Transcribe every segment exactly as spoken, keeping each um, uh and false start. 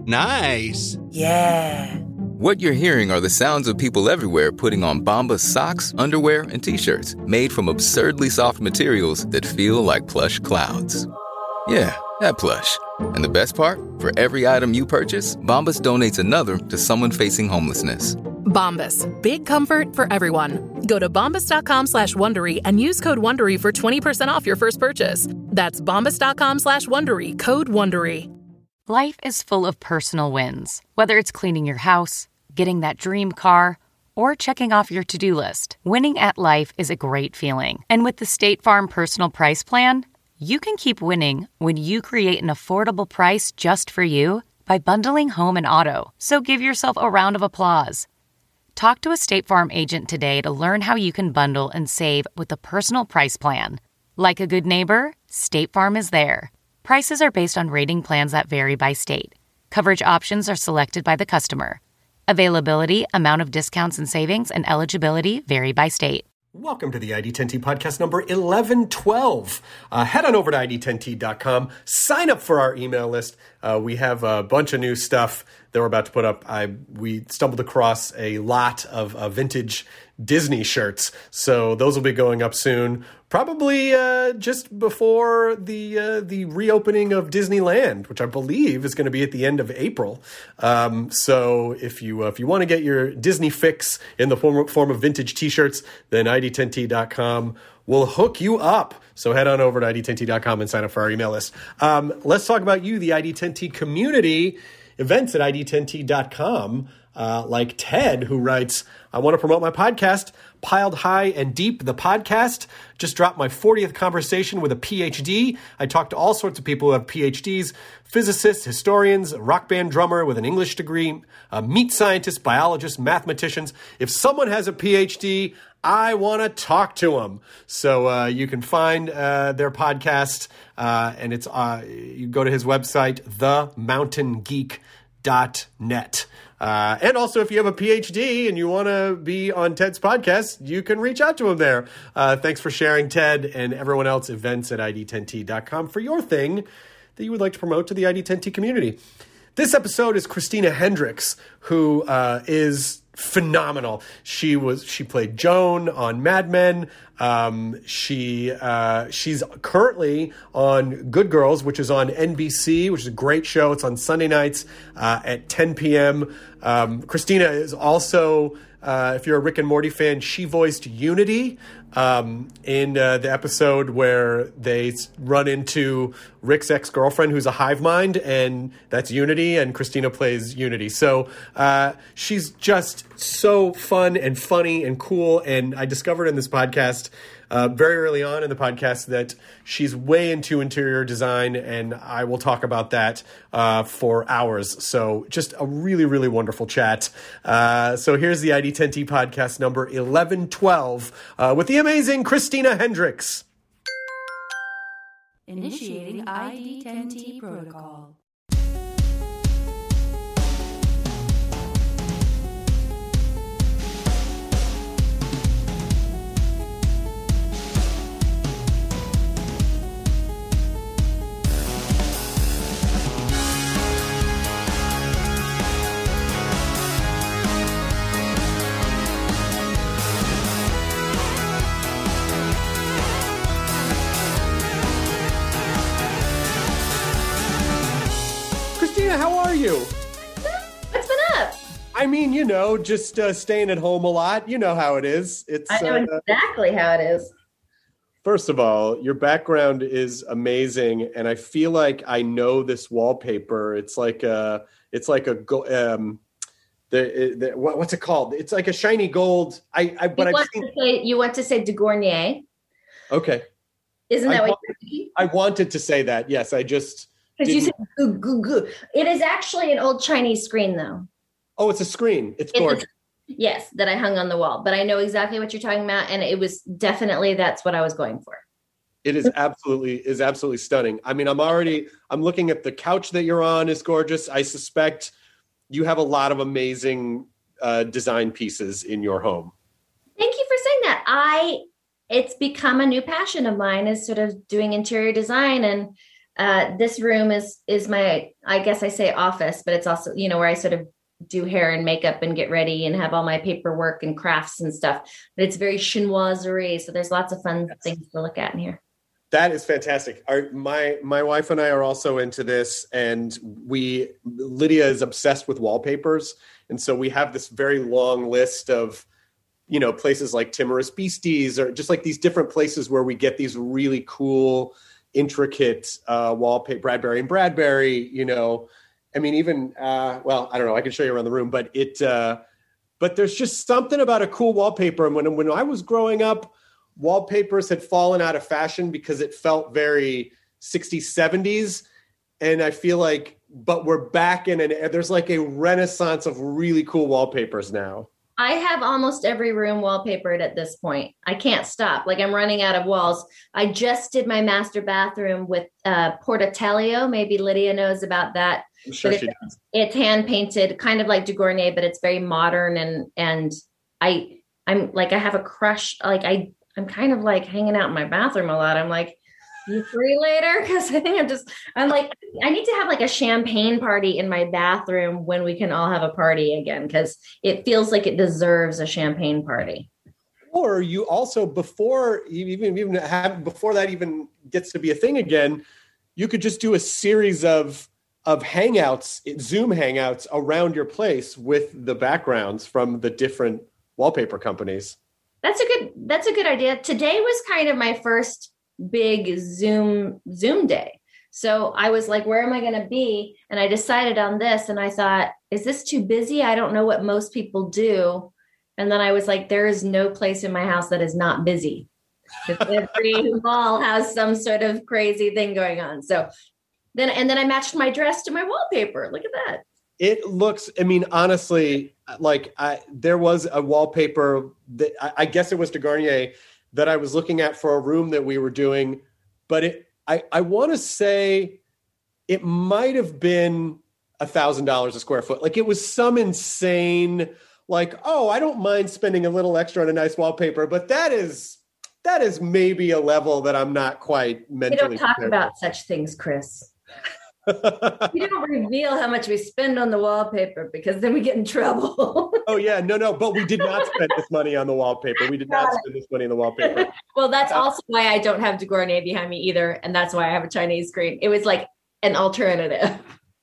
Nice. Yeah. What you're hearing are the sounds of people everywhere putting on Bombas socks, underwear, and T-shirts made from absurdly soft materials that feel like plush clouds. Yeah, that plush. And the best part? For every item you purchase, Bombas donates another to someone facing homelessness. Bombas. Big comfort for everyone. Go to bombas.com slash Wondery and use code Wondery for twenty percent off your first purchase. That's bombas.com slash Wondery. Code Wondery. Life is full of personal wins. Whether it's cleaning your house, getting that dream car, or checking off your to-do list. Winning at life is a great feeling. And with the State Farm Personal Price Plan, you can keep winning when you create an affordable price just for you by bundling home and auto. So give yourself a round of applause. Talk to a State Farm agent today to learn how you can bundle and save with the Personal Price Plan. Like a good neighbor, State Farm is there. Prices are based on rating plans that vary by state. Coverage options are selected by the customer. Availability, amount of discounts and savings, and eligibility vary by state. Welcome to the I D ten T podcast number eleven twelve. Uh, head on over to I D ten T dot com. Sign up for our email list. Uh, we have a bunch of new stuff that we're about to put up. I We stumbled across a lot of uh, vintage Disney shirts. So those will be going up soon. Probably uh, just before the uh, the reopening of Disneyland, which I believe is going to be at the end of April. Um, so if you uh, if you want to get your Disney fix in the form, form of vintage T-shirts, then I D ten T dot com will hook you up. So head on over to I D ten T dot com and sign up for our email list. Um, let's talk about you, the I D ten T community. Events at I D ten T dot com. Uh, like Ted, who writes, I want to promote my podcast, Piled High and Deep, the podcast. Just dropped my fortieth conversation with a P H D. I talked to all sorts of people who have P H Ds, physicists, historians, a rock band drummer with an English degree, uh, meat scientists, biologists, mathematicians. If someone has a P H D, I want to talk to them. So uh, you can find uh, their podcast, uh, and it's uh, you go to his website, the mountain geek dot net. Uh, and also, if you have a P H D and you want to be on Ted's podcast, you can reach out to him there. Uh, thanks for sharing, Ted, and everyone else. Events at I D ten T dot com for your thing that you would like to promote to the I D ten T community. This episode is Christina Hendricks, who uh, is phenomenal. She was she played Joan on Mad Men. Um, she uh, she's currently on Good Girls, which is on N B C, which is a great show. It's on Sunday nights uh, at ten p.m. Um, Christina is also, uh, if you're a Rick and Morty fan, she voiced Unity um, in uh, the episode where they run into Rick's ex-girlfriend, who's a hive mind, and that's Unity, and Christina plays Unity. So uh, she's just so fun and funny and cool, and I discovered in this podcast uh, very early on in the podcast that she's way into interior design, and I will talk about that uh, for hours. So just a really, really wonderful chat. Uh, so here's the I D ten T podcast number eleven twelve uh, with the amazing Christina Hendricks. Initiating I D ten T protocol. How are you? What's been up? I mean, you know, just uh, staying at home a lot. You know how it is. It's I know uh, exactly how it is. First of all, your background is amazing, and I feel like I know this wallpaper. It's like a, it's like a, um, the, the what, what's it called? It's like a shiny gold. I, I but you I've want seen. To say, you want to say De Gournay? Okay. Isn't that I what want, you're thinking? I wanted to say that. Yes, I just. Because you said goo, goo, goo. It is actually an old Chinese screen, though. Oh, it's a screen. It's, it's gorgeous. A, yes, that I hung on the wall. But I know exactly what you're talking about, and it was definitely that's what I was going for. It is absolutely is absolutely stunning. I mean, I'm already I'm looking at the couch that you're on is gorgeous. I suspect you have a lot of amazing uh, design pieces in your home. Thank you for saying that. I it's become a new passion of mine is sort of doing interior design, and Uh, this room is is my, I guess I say office, but it's also, you know, where I sort of do hair and makeup and get ready and have all my paperwork and crafts and stuff. But it's very chinoiserie, so there's lots of fun yes. things to look at in here. That is fantastic. Our, my my wife and I are also into this, and we Lydia is obsessed with wallpapers, and so we have this very long list of, you know, places like Timorous Beasties or just like these different places where we get these really cool, intricate uh, wallpaper. Bradbury and Bradbury, you know, I mean, even uh, well, I don't know. I can show you around the room, but it. Uh, but there's just something about a cool wallpaper, and when when I was growing up, wallpapers had fallen out of fashion because it felt very sixties, seventies. And I feel like, but we're back in, and there's like a renaissance of really cool wallpapers now. I have almost every room wallpapered at this point. I can't stop. Like, I'm running out of walls. I just did my master bathroom with uh, Portatelio. Maybe Lydia knows about that. I'm sure but she it, does. It's hand painted, kind of like De Gournay, but it's very modern. And, and I, I'm like, I have a crush. Like I, I'm kind of like hanging out in my bathroom a lot. I'm like, you free later? Because I think I'm just, I'm like, I need to have like a champagne party in my bathroom when we can all have a party again, because it feels like it deserves a champagne party. Or you also, before you even, even have, before that even gets to be a thing again, you could just do a series of, of hangouts, Zoom hangouts around your place with the backgrounds from the different wallpaper companies. That's a good, that's a good idea. Today was kind of my first big Zoom, Zoom day. So I was like, where am I going to be? And I decided on this, and I thought, is this too busy? I don't know what most people do. And then I was like, there is no place in my house that is not busy. Every mall has some sort of crazy thing going on. So then, and then I matched my dress to my wallpaper. Look at that. It looks, I mean, honestly, like I, there was a wallpaper that I, I guess it was De Gournay that I was looking at for a room that we were doing, but it, I, I want to say it might have been a thousand dollars a square foot. Like it was some insane, like, oh, I don't mind spending a little extra on a nice wallpaper, but that is, that is maybe a level that I'm not quite mentally. We don't talk about for. Such things, Chris. We don't reveal how much we spend on the wallpaper because then we get in trouble. Oh yeah, no, no, but we did not spend this money on the wallpaper. We did not spend this money on the wallpaper. Well, that's also why I don't have De Gournay behind me either, and that's why I have a Chinese screen. It was like an alternative.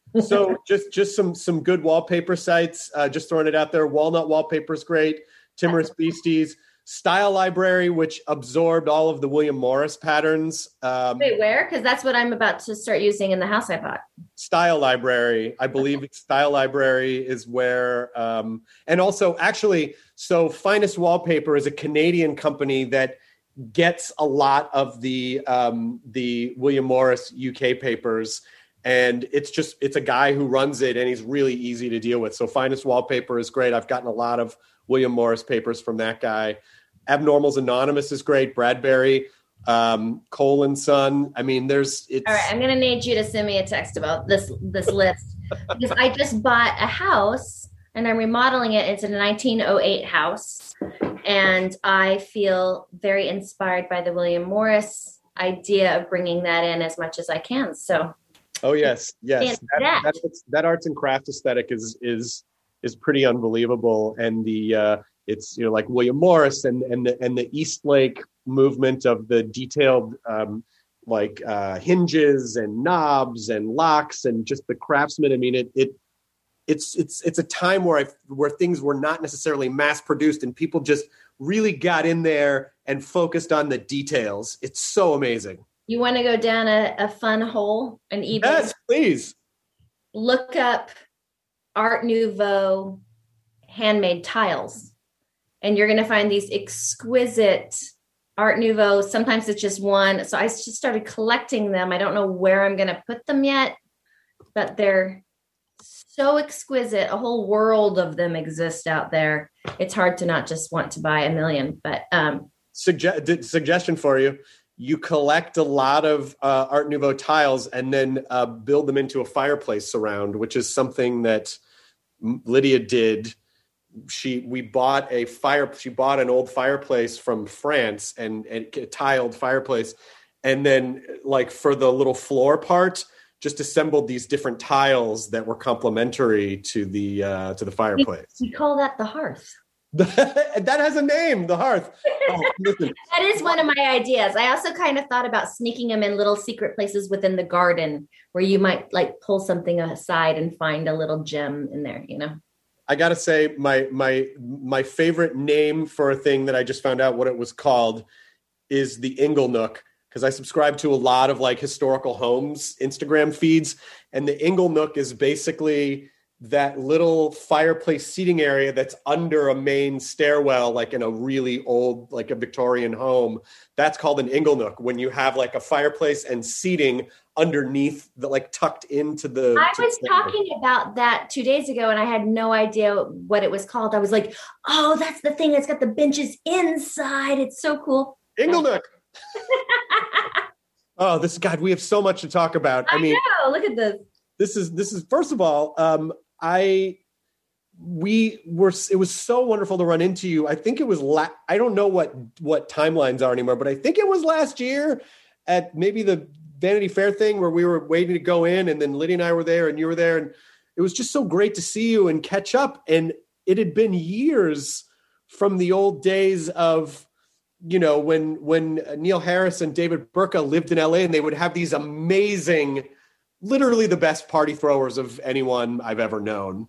So just just some some good wallpaper sites. Uh, just throwing it out there. Walnut Wallpaper is great. Timorous Beasties. Style Library, which absorbed all of the William Morris patterns. Um, Wait, where? Because that's what I'm about to start using in the house I bought. Style Library. I believe Style Library is where, um, and also actually, so Finest Wallpaper is a Canadian company that gets a lot of the um, the William Morris U K papers. And it's just, it's a guy who runs it and he's really easy to deal with. So Finest Wallpaper is great. I've gotten a lot of William Morris papers from that guy. Abnormals Anonymous is great. Bradbury, um, Cole and Son. I mean, there's, it's. All right. I'm going to need you to send me a text about this, this list, because I just bought a house and I'm remodeling it. It's a nineteen oh eight house. And I feel very inspired by the William Morris idea of bringing that in as much as I can. So. Oh yes, yes. That, that. That, that arts and craft aesthetic is is is pretty unbelievable, and the uh, it's you know like William Morris and and the, and the Eastlake movement of the detailed um, like uh, hinges and knobs and locks and just the craftsman. I mean, it it it's it's it's a time where I where things were not necessarily mass produced and people just really got in there and focused on the details. It's so amazing. You want to go down a, a fun hole on eBay? Yes, please. Look up Art Nouveau handmade tiles. And you're going to find these exquisite Art Nouveau. Sometimes it's just one. So I just started collecting them. I don't know where I'm going to put them yet, but they're so exquisite. A whole world of them exist out there. It's hard to not just want to buy a million, but um, Sugge- suggestion for you. You collect a lot of uh, Art Nouveau tiles and then uh, build them into a fireplace surround, which is something that Lydia did. She we bought a fire. She bought an old fireplace from France and, and a tiled fireplace, And then like for the little floor part, just assembled these different tiles that were complementary to the uh, to the fireplace. We, we call that the hearth. That has a name, the hearth. Oh, listen. That is one of my ideas. I also kind of thought about sneaking them in little secret places within the garden where you might like pull something aside and find a little gem in there, you know? I got to say my, my, my favorite name for a thing that I just found out what it was called is the Inglenook, because I subscribe to a lot of like historical homes Instagram feeds, and the Inglenook is basically that little fireplace seating area that's under a main stairwell, like in a really old, like a Victorian home. That's called an Inglenook, when you have like a fireplace and seating underneath the, like tucked into the. I was talking about that two days ago and I had no idea what it was called. I was like, oh, that's the thing that's got the benches inside. It's so cool. Inglenook. Oh, this God, we have so much to talk about. I, I mean, know. Look at this. This is, this is, first of all, um, I, we were, it was so wonderful to run into you. I think it was, la- I don't know what, what timelines are anymore, but I think it was last year at maybe the Vanity Fair thing where we were waiting to go in, and then Lydia and I were there and you were there, and it was just so great to see you and catch up. And it had been years from the old days of, you know, when, when Neil Harris and David Burka lived in L A, and they would have these amazing, literally the best party throwers of anyone I've ever known.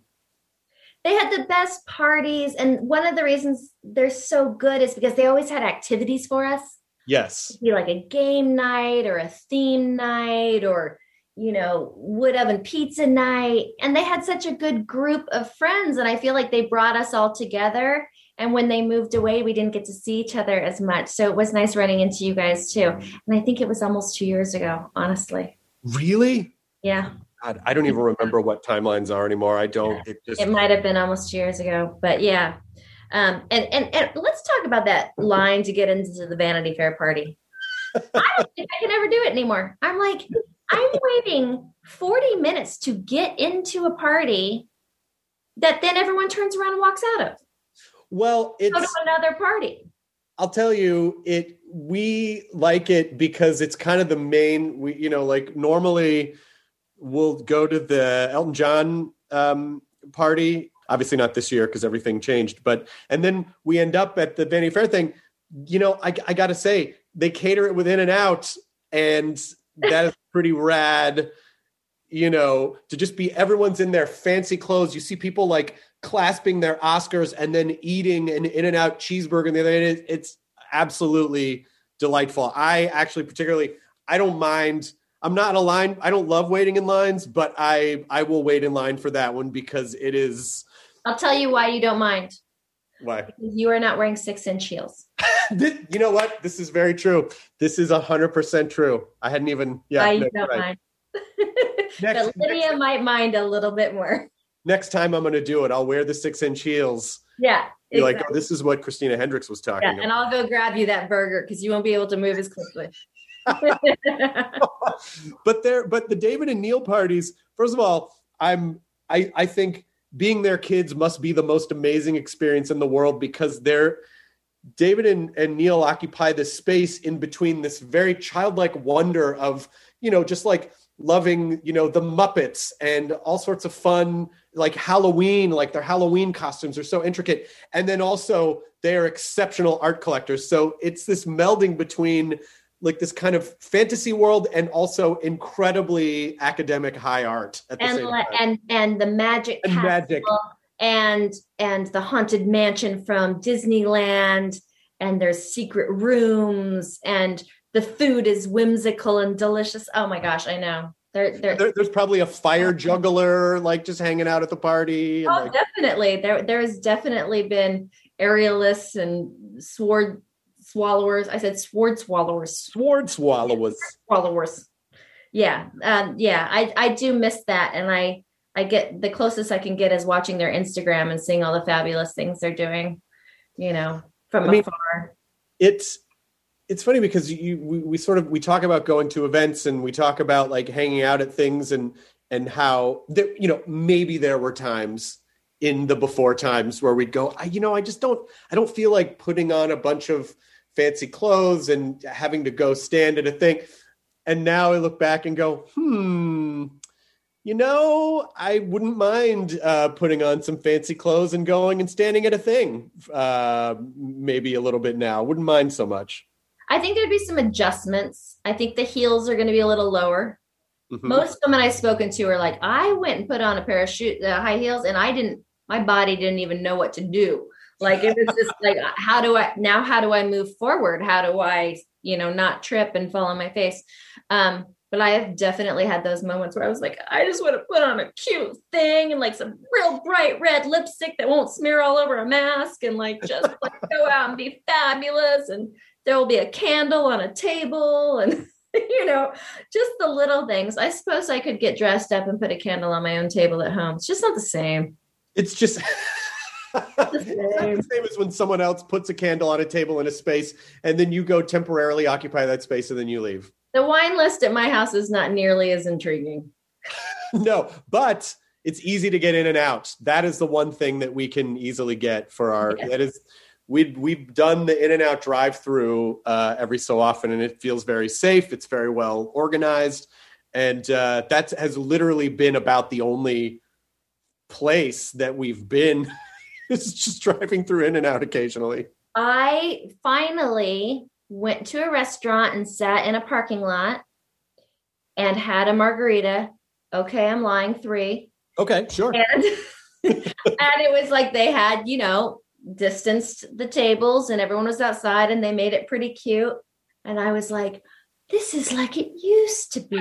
They had the best parties. And one of the reasons they're so good is because they always had activities for us. Yes. It'd be like a game night or a theme night or, you know, wood oven pizza night. And they had such a good group of friends. And I feel like they brought us all together. And when they moved away, we didn't get to see each other as much. So it was nice running into you guys too. And I think it was almost two years ago, honestly. Really? Yeah. God, I don't even remember what timelines are anymore. I don't. It just. It might have been almost two years ago, but yeah. Um, and, and, and let's talk about that line to get into the Vanity Fair party. I don't think I can ever do it anymore. I'm like, I'm waiting forty minutes to get into a party that then everyone turns around and walks out of. Well, it's. Go to another party. I'll tell you, it. We like it because it's kind of the main. We, you know, like normally we'll go to the Elton John um, party. Obviously not this year because everything changed. But and then we end up at the Vanity Fair thing. You know, I, I got to say, they cater it with In-N-Out, and that is pretty rad. You know, to just be everyone's in their fancy clothes. You see people like clasping their Oscars and then eating an In-N-Out cheeseburger. And the other end, it's absolutely delightful. I actually particularly, I don't mind. I'm not in a line. I don't love waiting in lines, but I, I will wait in line for that one because it is. I'll tell you why you don't mind. Why? Because you are not wearing six inch heels. This, you know what? This is very true. This is a hundred percent true. I hadn't even, yeah. Why you no, don't right. mind. Next, but Lydia next, might mind a little bit more. Next time I'm going to do it, I'll wear the six inch heels. Yeah. Be exactly. like, oh, this is what Christina Hendricks was talking yeah, about. and I'll go grab you that burger because you won't be able to move as quickly. but there, but the David and Neil parties, first of all, I'm, I, I think being their kids must be the most amazing experience in the world because they're, David and, and Neil occupy this space in between this very childlike wonder of, you know, just like loving, you know, the Muppets and all sorts of fun, like Halloween, like their Halloween costumes are so intricate. And then also they are exceptional art collectors. So it's this melding between like this kind of fantasy world and also incredibly academic high art at the and same time. and and the magic and castle magic and and the haunted mansion from Disneyland, and there's secret rooms, and the food is whimsical and delicious. Oh my gosh, I know. They're, they're, there, there's probably a fire juggler like just hanging out at the party. And oh, like, definitely. There there's definitely been aerialists and sword swallowers. I said sword swallowers. Sword swallowers. Swallowers. Yeah. Um, yeah, I, I do miss that. And I, I get the closest I can get is watching their Instagram and seeing all the fabulous things they're doing, you know, from I mean, afar. It's, it's funny because you, we, we sort of, we talk about going to events and we talk about like hanging out at things and, and how there, you know, maybe there were times in the before times where we'd go, I, you know, I just don't, I don't feel like putting on a bunch of fancy clothes and having to go stand at a thing. And now I look back and go, hmm, you know, I wouldn't mind uh, putting on some fancy clothes and going and standing at a thing uh, maybe a little bit now. Wouldn't mind so much. I think there'd be some adjustments. I think the heels are going to be a little lower. Mm-hmm. Most women I've spoken to are like, I went and put on a pair of shoe, uh, high heels and I didn't, my body didn't even know what to do. Like, it was just like, how do I, now how do I move forward? How do I, you know, not trip and fall on my face? Um, But I have definitely had those moments where I was like, I just want to put on a cute thing and like some real bright red lipstick that won't smear all over a mask and like just like go out and be fabulous. And there will be a candle on a table and, you know, just the little things. I suppose I could get dressed up and put a candle on my own table at home. It's just not the same. It's just... It's not the same as when someone else puts a candle on a table in a space and then you go temporarily occupy that space and then you leave. The wine list at my house is not nearly as intriguing. No, but it's easy to get in and out. That is the one thing that we can easily get for our, yes. that is, we've, we've done the in and out drive through uh, every so often and it feels very safe. It's very well organized. And uh, that has literally been about the only place that we've been. It's just driving through in and out occasionally. I finally went to a restaurant and sat in a parking lot and had a margarita. Okay, I'm lying, three. Okay, sure. And, and it was like they had, you know, distanced the tables and everyone was outside and they made it pretty cute. And I was like, this is like it used to be.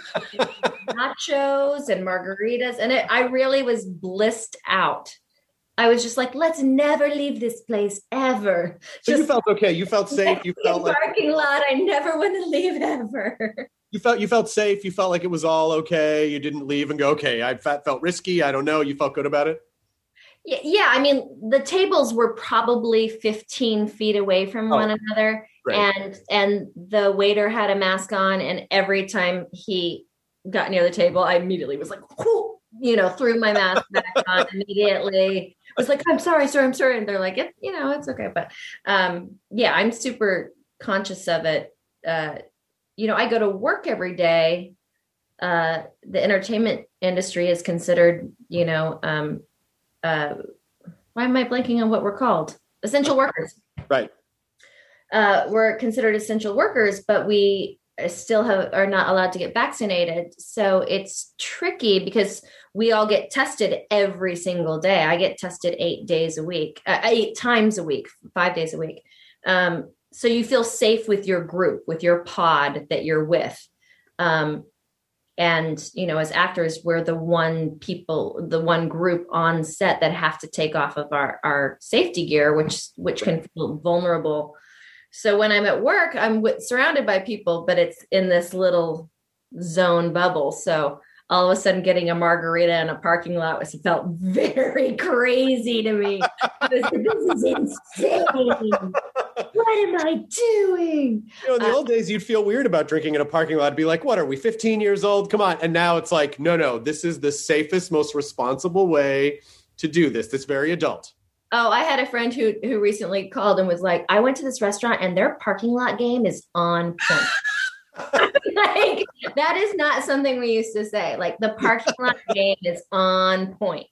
Nachos and margaritas. And it, I really was blissed out. I was just like, let's never leave this place ever. So just, you felt okay. You felt safe. You felt like parking lot. I never want to leave ever. You felt you felt safe. You felt like it was all okay. You didn't leave and go, okay, I felt risky. I don't know. You felt good about it. Yeah, yeah. I mean, the tables were probably fifteen feet away from oh, one another, great. and and the waiter had a mask on, and every time he got near the table, I immediately was like, whoo, you know, threw my mask back on immediately. I was like, I'm sorry, sir, I'm sorry. And they're like, it, you know, it's okay. But um, yeah, I'm super conscious of it. Uh, you know, I go to work every day. Uh, the entertainment industry is considered, you know, um, uh, why am I blanking on what we're called? Essential workers. Right. Uh, we're considered essential workers, but we still have are not allowed to get vaccinated. So it's tricky because we all get tested every single day. I get tested eight days a week, uh, eight times a week, five days a week. Um, so you feel safe with your group, with your pod that you're with. Um, and, you know, as actors, we're the one people, the one group on set that have to take off of our, our safety gear, which, which can feel vulnerable. So when I'm at work, I'm w- surrounded by people, but it's in this little zone bubble. So all of a sudden getting a margarita in a parking lot was felt very crazy to me. This is insane. What am I doing? You know, in the uh, old days, you'd feel weird about drinking in a parking lot. It'd be like, what, are we fifteen years old? Come on. And now it's like, no, no, this is the safest, most responsible way to do this. That's very adult. Oh, I had a friend who who recently called and was like, I went to this restaurant and their parking lot game is on point. Like, that is not something we used to say. Like, the parking lot game is on point.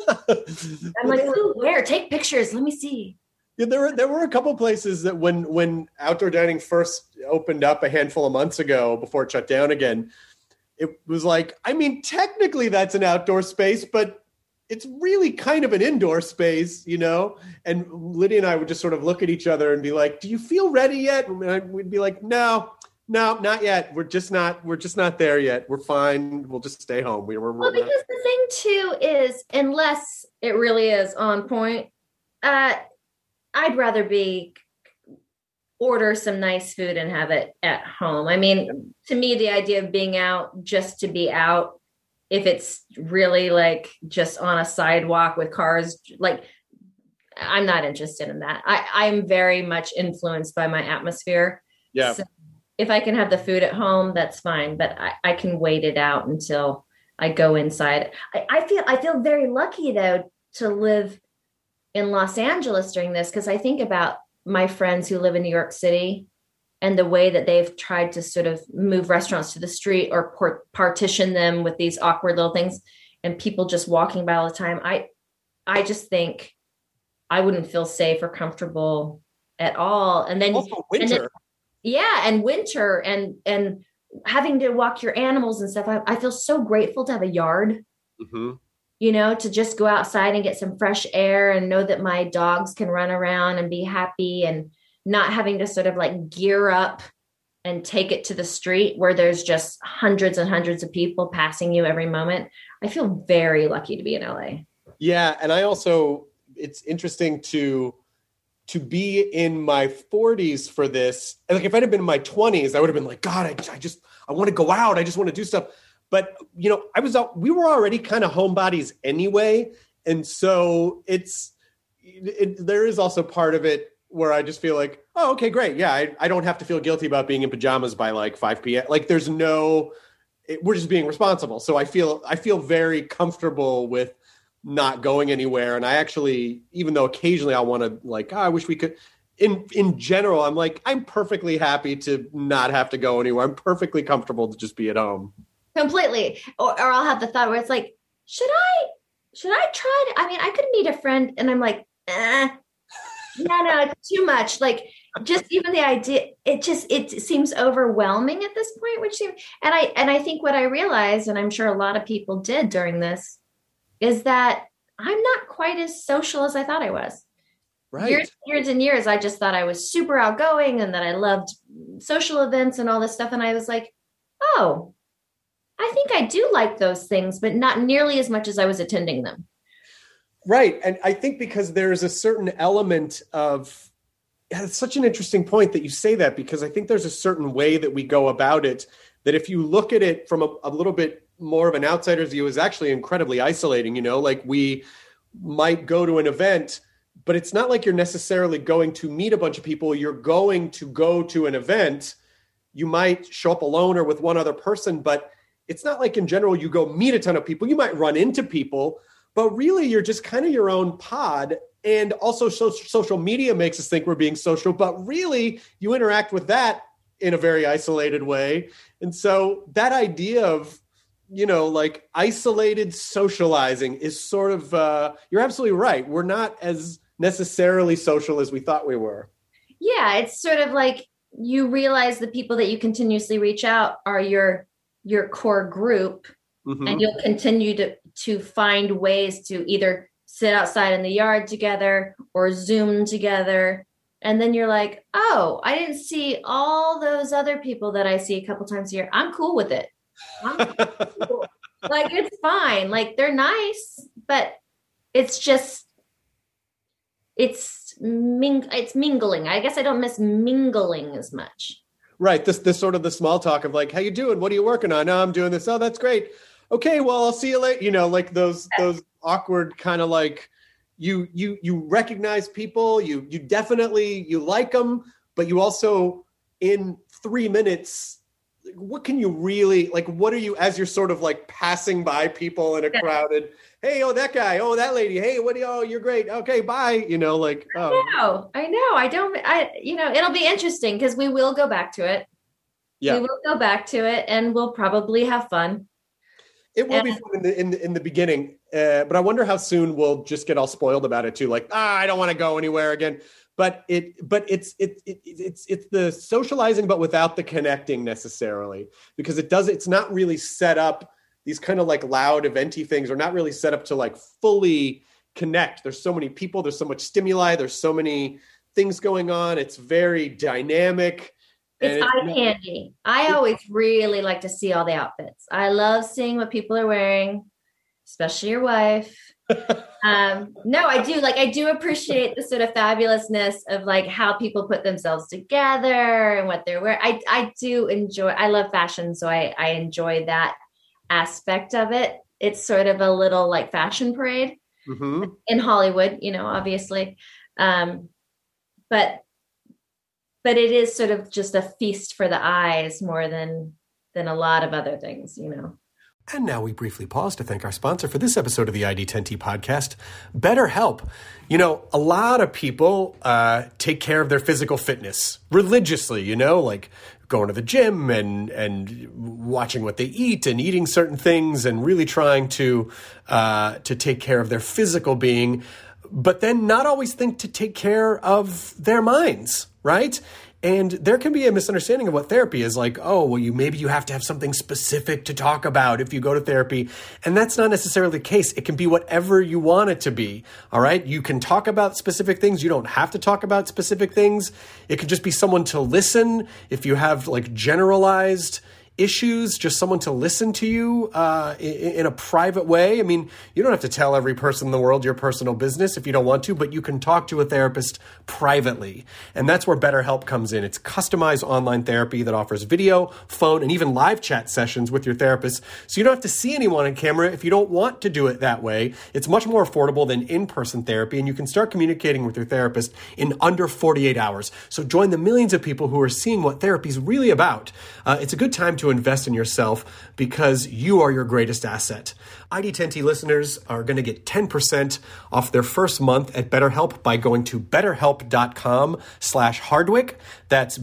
I'm like, ooh, where? Take pictures. Let me see. Yeah, there were there were a couple places that when when outdoor dining first opened up a handful of months ago before it shut down again, it was like, I mean, technically that's an outdoor space, but it's really kind of an indoor space, you know? And Lydia and I would just sort of look at each other and be like, do you feel ready yet? And we'd be like, no, no, not yet. We're just not, we're just not there yet. We're fine. We'll just stay home. We were, well, because the thing too is, unless it really is on point, uh, I'd rather be order some nice food and have it at home. I mean, to me, the idea of being out just to be out, if it's really like just on a sidewalk with cars, like, I'm not interested in that. I, I'm very much influenced by my atmosphere. Yeah. So if I can have the food at home, that's fine. But I, I can wait it out until I go inside. I, I feel I feel very lucky though to live in Los Angeles during this, because I think about my friends who live in New York City and the way that they've tried to sort of move restaurants to the street or por- partition them with these awkward little things and people just walking by all the time. I, I just think I wouldn't feel safe or comfortable at all. And then, also winter. And then, yeah. And winter and, and having to walk your animals and stuff. I, I feel so grateful to have a yard, mm-hmm. you know, to just go outside and get some fresh air and know that my dogs can run around and be happy and not having to sort of like gear up and take it to the street where there's just hundreds and hundreds of people passing you every moment. I feel very lucky to be in L A. Yeah. And I also, it's interesting to, to be in my forties for this. And like, if I'd have been in my twenties, I would have been like, God, I, I just, I want to go out. I just want to do stuff. But, you know, I was out, we were already kind of homebodies anyway. And so it's, it, there is also part of it where I just feel like, oh, okay, great. Yeah. I, I don't have to feel guilty about being in pajamas by like five p.m. Like there's no, it, we're just being responsible. So I feel, I feel very comfortable with not going anywhere. And I actually, even though occasionally I want to like, oh, I wish we could, in, in general, I'm like, I'm perfectly happy to not have to go anywhere. I'm perfectly comfortable to just be at home. Completely. Or, or I'll have the thought where it's like, should I, should I try to, I mean, I could meet a friend and I'm like, eh, no, no, it's too much. Like just even the idea, it just, it seems overwhelming at this point, which, and I, and I think what I realized, and I'm sure a lot of people did during this, is that I'm not quite as social as I thought I was. Right. Years, years and years, I just thought I was super outgoing and that I loved social events and all this stuff. And I was like, oh, I think I do like those things, but not nearly as much as I was attending them. Right. And I think because there's a certain element of, yeah, it's such an interesting point that you say that, because I think there's a certain way that we go about it that if you look at it from a, a little bit more of an outsider's view is actually incredibly isolating. You know, like we might go to an event, but it's not like you're necessarily going to meet a bunch of people. You're going to go to an event. You might show up alone or with one other person, but it's not like in general you go meet a ton of people. You might run into people, but really you're just kind of your own pod. And also so, social media makes us think we're being social, but really you interact with that in a very isolated way. And so that idea of, you know, like isolated socializing is sort of, uh, you're absolutely right. We're not as necessarily social as we thought we were. Yeah. It's sort of like you realize the people that you continuously reach out are your, your core group, mm-hmm. and you'll continue to, to find ways to either sit outside in the yard together or Zoom together. And then you're like, oh, I didn't see all those other people that I see a couple times a year. I'm cool with it. Cool. Like, it's fine. Like, they're nice, but it's just, it's ming- it's mingling. I guess I don't miss mingling as much. Right. This, this sort of the small talk of like, how you doing? What are you working on? No, I'm doing this. Oh, that's great. Okay. Well, I'll see you later. You know, like those, those awkward kind of like you, you, you recognize people, you, you definitely, you like them, but you also in three minutes, what can you really, like, what are you, as you're sort of like passing by people in a yeah. crowded, hey, oh, that guy, oh, that lady, hey, what do you, oh, you're great. Okay, bye. You know, like, oh. I know, I know. I don't, I, you know, it'll be interesting because we will go back to it. Yeah. We will go back to it and we'll probably have fun. It will and, be fun in the, in the, in the beginning. Uh, but I wonder how soon we'll just get all spoiled about it too. Like, ah, I don't want to go anywhere again. But it, but it's it, it it's it's the socializing, but without the connecting necessarily, because it does it's not really set up. These kind of like loud eventy things are not really set up to like fully connect. There's so many people. There's so much stimuli. There's so many things going on. It's very dynamic. It's eye candy. I always really like to see all the outfits. I love seeing what people are wearing, especially your wife. um no I do like I do appreciate the sort of fabulousness of like how people put themselves together and what they're wearing. I I do enjoy I love fashion, so I I enjoy that aspect of it. It's sort of a little like fashion parade mm-hmm. in Hollywood, you know, obviously, um but but it is sort of just a feast for the eyes more than than a lot of other things, you know. And now we briefly pause to thank our sponsor for this episode of the I D ten T podcast, BetterHelp. You know, a lot of people uh, take care of their physical fitness religiously, you know, like going to the gym and and watching what they eat and eating certain things and really trying to uh, to take care of their physical being, but then not always think to take care of their minds, right? And there can be a misunderstanding of what therapy is, like, oh, well, you maybe you have to have something specific to talk about if you go to therapy. And that's not necessarily the case. It can be whatever you want it to be. All right. You can talk about specific things. You don't have to talk about specific things. It could just be someone to listen. If you have like generalized issues, just someone to listen to you uh, in, in a private way. I mean, you don't have to tell every person in the world your personal business if you don't want to, but you can talk to a therapist privately. And that's where BetterHelp comes in. It's customized online therapy that offers video, phone, and even live chat sessions with your therapist. So you don't have to see anyone on camera if you don't want to do it that way. It's much more affordable than in-person therapy, and you can start communicating with your therapist in under forty-eight hours. So join the millions of people who are seeing what therapy is really about. Uh, it's a good time to invest in yourself because you are your greatest asset. I D ten T listeners are going to get ten percent off their first month at BetterHelp by going to betterhelp.com slash Hardwick. That's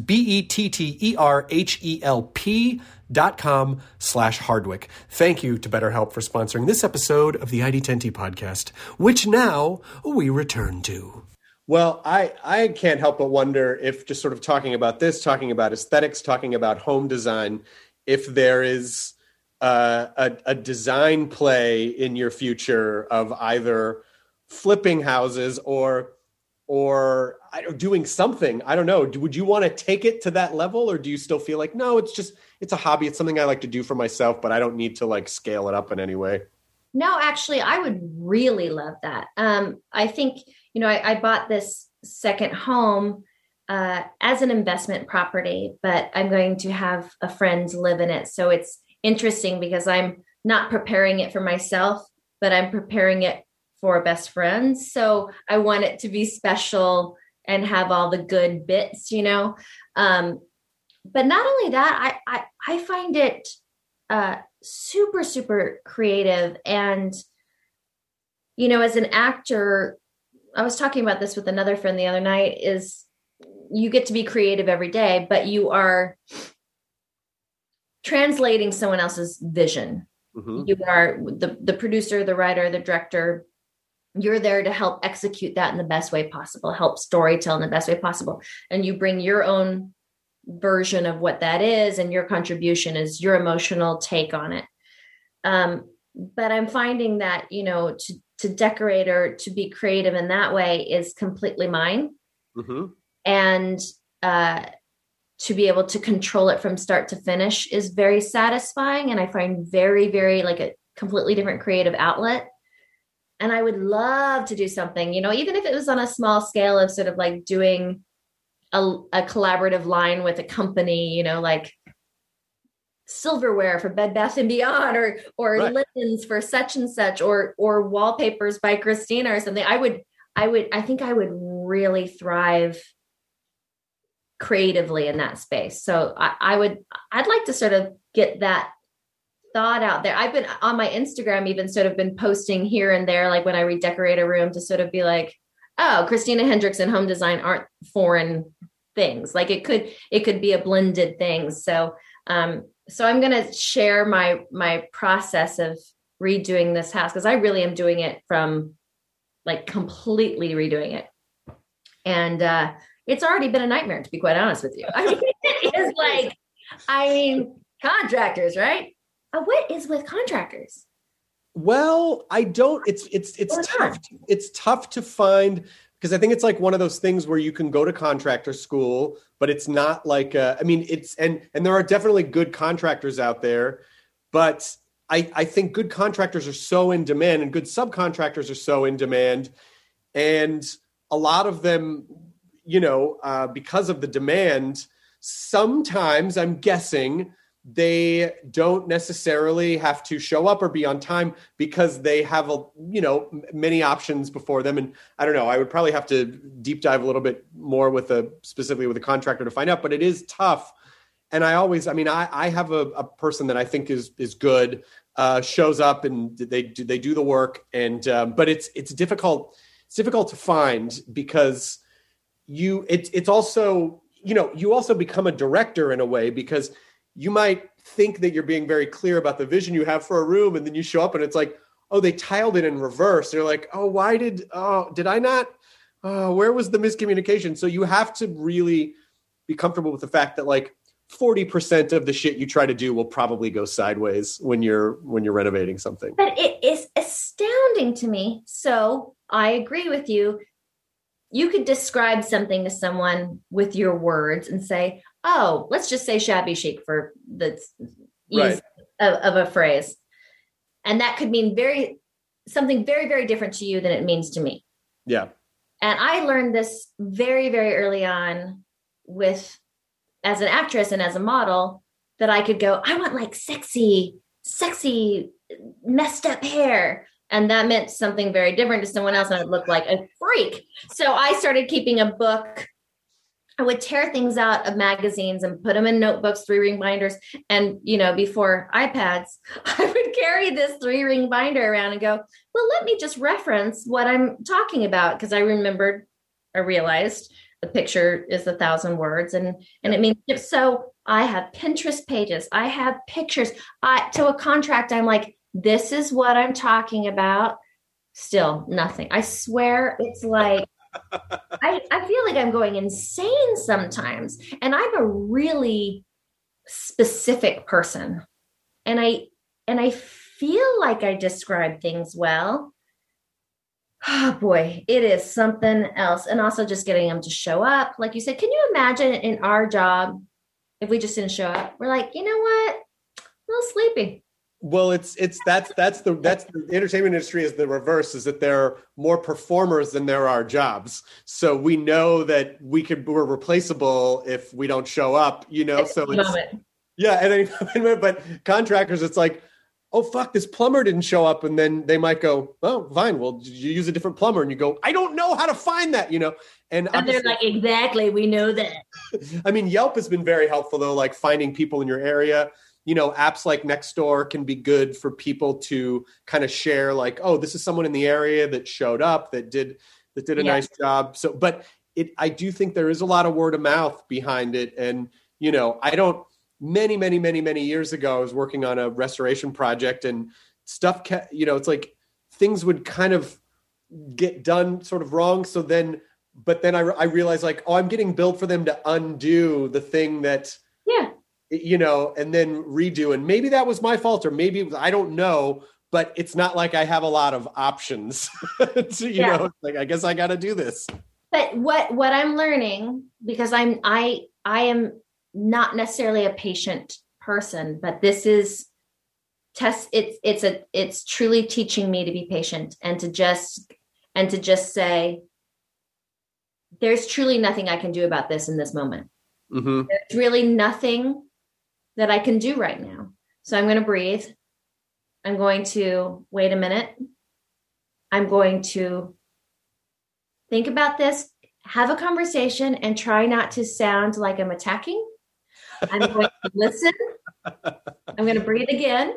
B-E-T-T-E-R-H-E-L-P dot com slash Hardwick. Thank you to BetterHelp for sponsoring this episode of the I D ten T podcast, which now we return to. Well, I, I can't help but wonder if just sort of talking about this, talking about aesthetics, talking about home design, if there is uh, a, a design play in your future of either flipping houses or or I don't, doing something. I don't know. Would you want to take it to that level, or do you still feel like, no, it's just, it's a hobby. It's something I like to do for myself, but I don't need to like scale it up in any way? No, actually, I would really love that. Um, I think, you know, I, I bought this second home uh, as an investment property, but I'm going to have a friend live in it. So it's interesting because I'm not preparing it for myself, but I'm preparing it for best friends. So I want it to be special and have all the good bits, you know. Um, but not only that, I, I, I find it uh, super, super creative. And, you know, as an actor, I was talking about this with another friend the other night, is you get to be creative every day, but you are translating someone else's vision. Mm-hmm. You are the, the producer, the writer, the director. You're there to help execute that in the best way possible, help storytell in the best way possible. And you bring your own version of what that is, and your contribution is your emotional take on it. Um, but I'm finding that, you know, to, to decorate or to be creative in that way is completely mine. Mm-hmm. And uh, to be able to control it from start to finish is very satisfying. And I find very, very like a completely different creative outlet. And I would love to do something, you know, even if it was on a small scale of sort of like doing a, a collaborative line with a company, you know, like silverware for Bed Bath and Beyond, or or right. linens for such and such, or or wallpapers by Christina or something. I would, I would, I think I would really thrive creatively in that space. So I, I would, I'd like to sort of get that thought out there. I've been on my Instagram, even sort of been posting here and there, like when I redecorate a room, to sort of be like, oh, Christina Hendricks and home design aren't foreign things. Like it could, it could be a blended thing. So, um, so I'm going to share my, my process of redoing this house, because I really am doing it from like completely redoing it. And, uh, it's already been a nightmare, to be quite honest with you. I mean, it is like, I mean, contractors, right? Uh, what is with contractors? Well, I don't, it's, it's, it's What's tough. that? To, it's tough to find, because I think it's like one of those things where you can go to contractor school, but it's not like, a, I mean, it's, and, and there are definitely good contractors out there, but I, I think good contractors are so in demand, and good subcontractors are so in demand. And a lot of them, you know, uh, because of the demand, sometimes I'm guessing they don't necessarily have to show up or be on time because they have, a, you know, many options before them. And I don't know, I would probably have to deep dive a little bit more with a, specifically with a contractor to find out, but it is tough. and I always, I mean, I, I have a, a person that I think is, is good, uh, shows up and they do, they do the work. And, um, but it's, it's difficult. It's difficult to find because you, it's, it's also, you know, you also become a director in a way because you might think that you're being very clear about the vision you have for a room. And then you show up and it's like, oh, they tiled it in reverse. They're like, oh, why did, oh, did I not, oh, where was the miscommunication? So you have to really be comfortable with the fact that like forty percent of the shit you try to do will probably go sideways when you're, when you're renovating something. But it is astounding to me. So I agree with you. You could describe something to someone with your words and say, oh, let's just say shabby chic for the ease Right. of, of a phrase. And that could mean very, something very, very different to you than it means to me. Yeah. And I learned this very, very early on with, as an actress and as a model, that I could go, I want like sexy, sexy, messed up hair. And that meant something very different to someone else. And I'd look like a freak. So I started keeping a book. I would tear things out of magazines and put them in notebooks, three ring binders. And, you know, before iPads, I would carry this three ring binder around and go, well, let me just reference what I'm talking about. Cause I remembered, I realized the picture is a thousand words. And, and it means, so I have Pinterest pages. I have pictures. I, to a contract, I'm like, this is what I'm talking about. Still nothing. I swear it's like, I, I feel like I'm going insane sometimes. And I'm a really specific person. And I and I feel like I describe things well. Oh boy, it is something else. And also just getting them to show up. Like you said, can you imagine in our job, if we just didn't show up, we're like, you know what? A little sleepy. Well, it's it's that's that's the that's the entertainment industry is the reverse, is that there are more performers than there are jobs. So we know that we could we're replaceable if we don't show up, you know. At so any it's moment. yeah, at any moment. But contractors, it's like, oh fuck, this plumber didn't show up, and then they might go, oh fine, well you use a different plumber, and you go, I don't know how to find that, you know. And, And they're like, exactly, we know that. I mean, Yelp has been very helpful though, like finding people in your area. You know, apps like Nextdoor can be good for people to kind of share like, oh, this is someone in the area that showed up, that did, that did a Yeah. nice job. So, but it, I do think there is a lot of word of mouth behind it. And, you know, I don't, many, many, many, many years ago, I was working on a restoration project and stuff, ca- you know, it's like things would kind of get done sort of wrong. So then, but then I, I realized like, oh, I'm getting billed for them to undo the thing that, Yeah. you know, and then redo. And maybe that was my fault, or maybe it was, I don't know, but it's not like I have a lot of options. to, you Yeah. know, like, I guess I got to do this. But what, what I'm learning, because I'm, I, I am not necessarily a patient person, but this is test. It's, it's a, it's truly teaching me to be patient and to just, and to just say, there's truly nothing I can do about this in this moment. Mm-hmm. There's really nothing that I can do right now. So I'm going to breathe. I'm going to wait a minute. I'm going to think about this, have a conversation, and try not to sound like I'm attacking. I'm going to listen. I'm going to breathe again.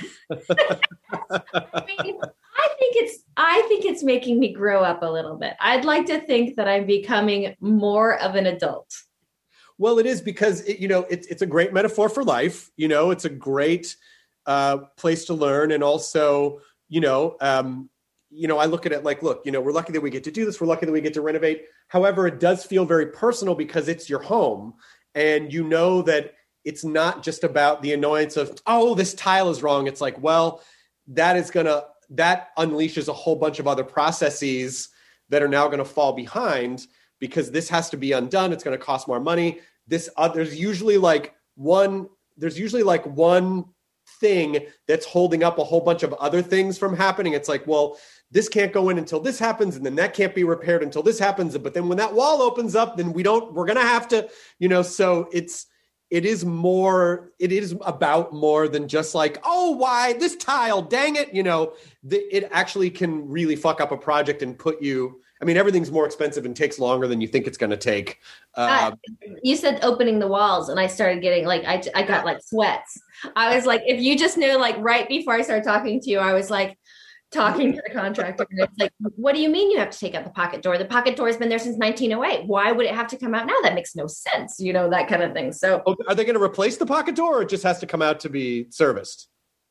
I mean, I think it's I think it's making me grow up a little bit. I'd like to think that I'm becoming more of an adult. Well, it is because, it, you know, it's it's a great metaphor for life. You know, it's a great uh, place to learn. And also, you know, um, you know, I look at it like, look, you know, we're lucky that we get to do this. We're lucky that we get to renovate. However, it does feel very personal because it's your home. And you know that it's not just about the annoyance of, oh, this tile is wrong. It's like, well, that is going to, that unleashes a whole bunch of other processes that are now going to fall behind, because this has to be undone. It's going to cost more money. This uh, there's usually like one, there's usually like one thing that's holding up a whole bunch of other things from happening. It's like, well, this can't go in until this happens. And then that can't be repaired until this happens. But then when that wall opens up, then we don't, we're going to have to, you know, so it's, it is more, it is about more than just like, oh, why this tile, dang it. You know, the, it actually can really fuck up a project and put you I mean, everything's more expensive and takes longer than you think it's going to take. Uh, uh, you said opening the walls, and I started getting like, I, I got like sweats. I was like, if you just knew, like right before I started talking to you, I was like talking to the contractor. And it's like, what do you mean you have to take out the pocket door? The pocket door has been there since nineteen oh eight. Why would it have to come out now? That makes no sense. You know, that kind of thing. So are they going to replace the pocket door, or it just has to come out to be serviced?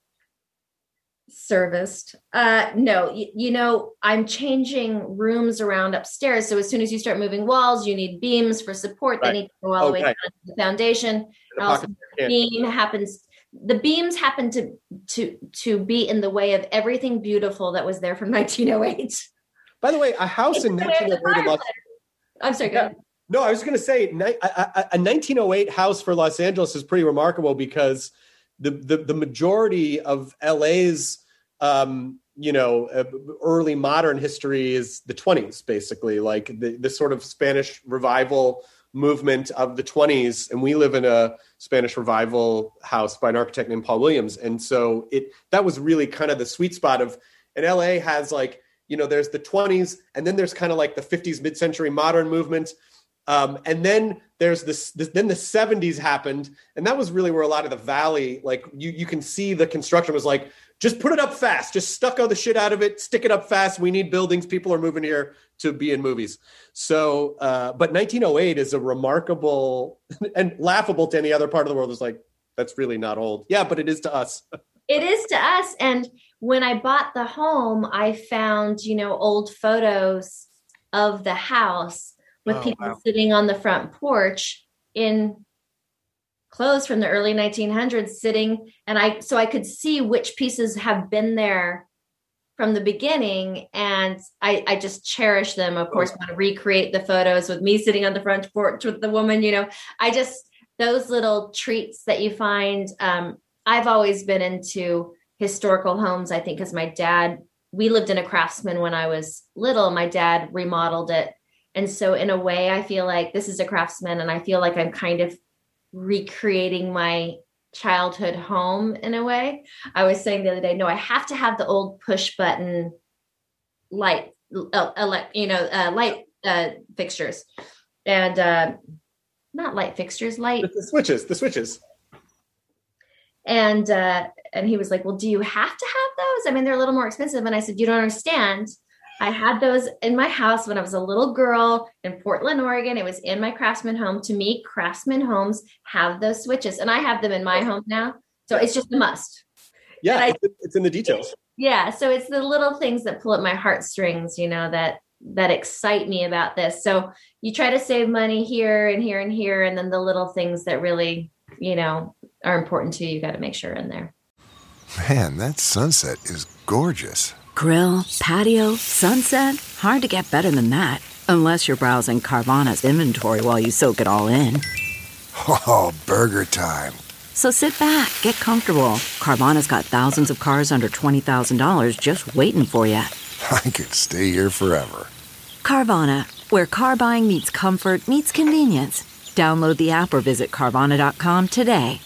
Serviced. Uh, no, you, you know, I'm changing rooms around upstairs. So as soon as you start moving walls, you need beams for support. Right. They need to go all Okay. the way down to the foundation. The Also, pocket the can't. beam happens. The beams happen to to to be in the way of everything beautiful that was there from nineteen oh eight. By the way, a house in It's the way of nineteen the oh eight in Los fireplace. I'm sorry. Go ahead. No, I was going to say ni- a, a, a nineteen oh eight house for Los Angeles is pretty remarkable because the the, the majority of L A's um, you know uh, early modern history is the twenties, basically, like the the sort of Spanish revival movement of the twenties, and we live in a Spanish revival house by an architect named Paul Williams, and so it that was really kind of the sweet spot of. And L A has like you know there's the twenties, and then there's kind of like the fifties mid-century modern movement. Um, and then there's this, this, then the seventies happened. And that was really where a lot of the Valley, like you, you can see the construction was like, just put it up fast, just stucco the shit out of it, stick it up fast. We need buildings. People are moving here to be in movies. So, uh, but nineteen oh eight is a remarkable and laughable to any other part of the world. It's like, that's really not old. Yeah, but it is to us. It is to us. And when I bought the home, I found, you know, old photos of the house with Oh, people wow. sitting on the front porch in clothes from the early nineteen hundreds sitting. And I, so I could see which pieces have been there from the beginning. And I, I just cherish them. Of course, want to recreate the photos with me sitting on the front porch with the woman, you know, I just, those little treats that you find. Um, I've always been into historical homes, I think, because my dad, we lived in a Craftsman when I was little. My dad remodeled it. And so in a way, I feel like this is a Craftsman, and I feel like I'm kind of recreating my childhood home in a way. I was saying the other day, no, I have to have the old push button light, uh, elect, you know, uh, light uh, fixtures and uh, not light fixtures, light. The switches, the switches. And, uh, and he was like, well, do you have to have those? I mean, they're a little more expensive. And I said, you don't understand. I had those in my house when I was a little girl in Portland, Oregon. It was in my Craftsman home. To me, Craftsman homes have those switches, and I have them in my home now. So it's just a must. Yeah, I, it's, it's in the details. Yeah. So it's the little things that pull at my heartstrings, you know, that, that excite me about this. So you try to save money here and here and here. And then the little things that really, you know, are important to you, you got to make sure in there. Man, that sunset is gorgeous. Grill, patio, sunset. Hard to get better than that. Unless you're browsing Carvana's inventory while you soak it all in. Oh, burger time. So sit back, get comfortable. Carvana's got thousands of cars under twenty thousand dollars just waiting for you. I could stay here forever. Carvana, where car buying meets comfort meets convenience. Download the app or visit Carvana dot com today.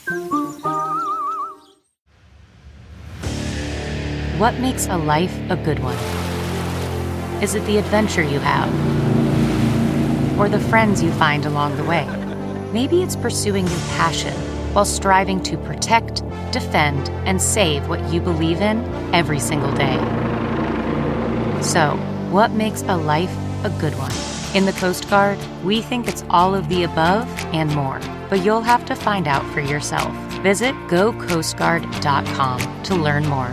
What makes a life a good one? Is it the adventure you have? Or the friends you find along the way? Maybe it's pursuing your passion while striving to protect, defend, and save what you believe in every single day. So, what makes a life a good one? In the Coast Guard, we think it's all of the above and more, but you'll have to find out for yourself. Visit go coast guard dot com to learn more.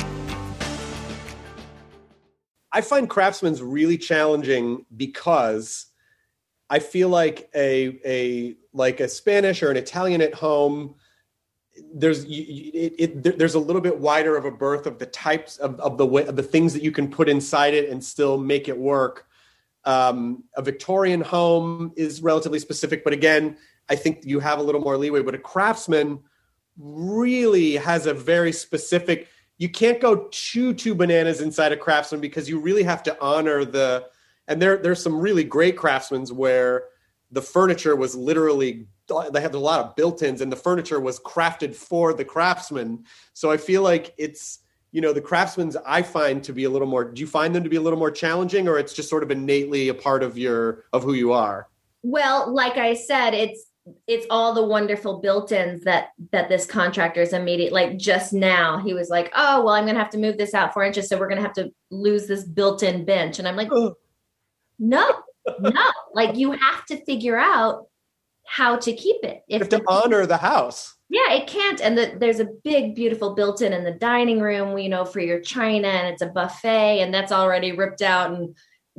I find Craftsman's really challenging because I feel like a a like a Spanish or an Italian at home, there's it, it, there's a little bit wider of a berth of the types of, of the way of the things that you can put inside it and still make it work. Um, a Victorian home is relatively specific, but again, I think you have a little more leeway. But a Craftsman really has a very specific. You can't go too, too bananas inside a Craftsman because you really have to honor the, and there, there's some really great Craftsmans where the furniture was literally, they have a lot of built-ins and the furniture was crafted for the craftsman. So I feel like it's, you know, the Craftsmans I find to be a little more, do you find them to be a little more challenging, or it's just sort of innately a part of your, of who you are? Well, like I said, it's, it's all the wonderful built-ins that, that this contractor's immediate, like just now he was like, oh, well, I'm going to have to move this out four inches. So we're going to have to lose this built-in bench. And I'm like, oh. no, no, like you have to figure out how to keep it. If you have to the, honor the house. Yeah, it can't. And the, there's a big, beautiful built-in in the dining room, you know, for your china, and it's a buffet, and that's already ripped out and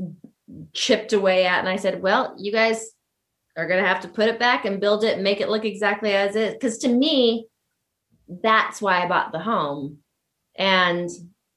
chipped away at. And I said, well, you guys are going to have to put it back and build it and make it look exactly as is. Because to me, that's why I bought the home. And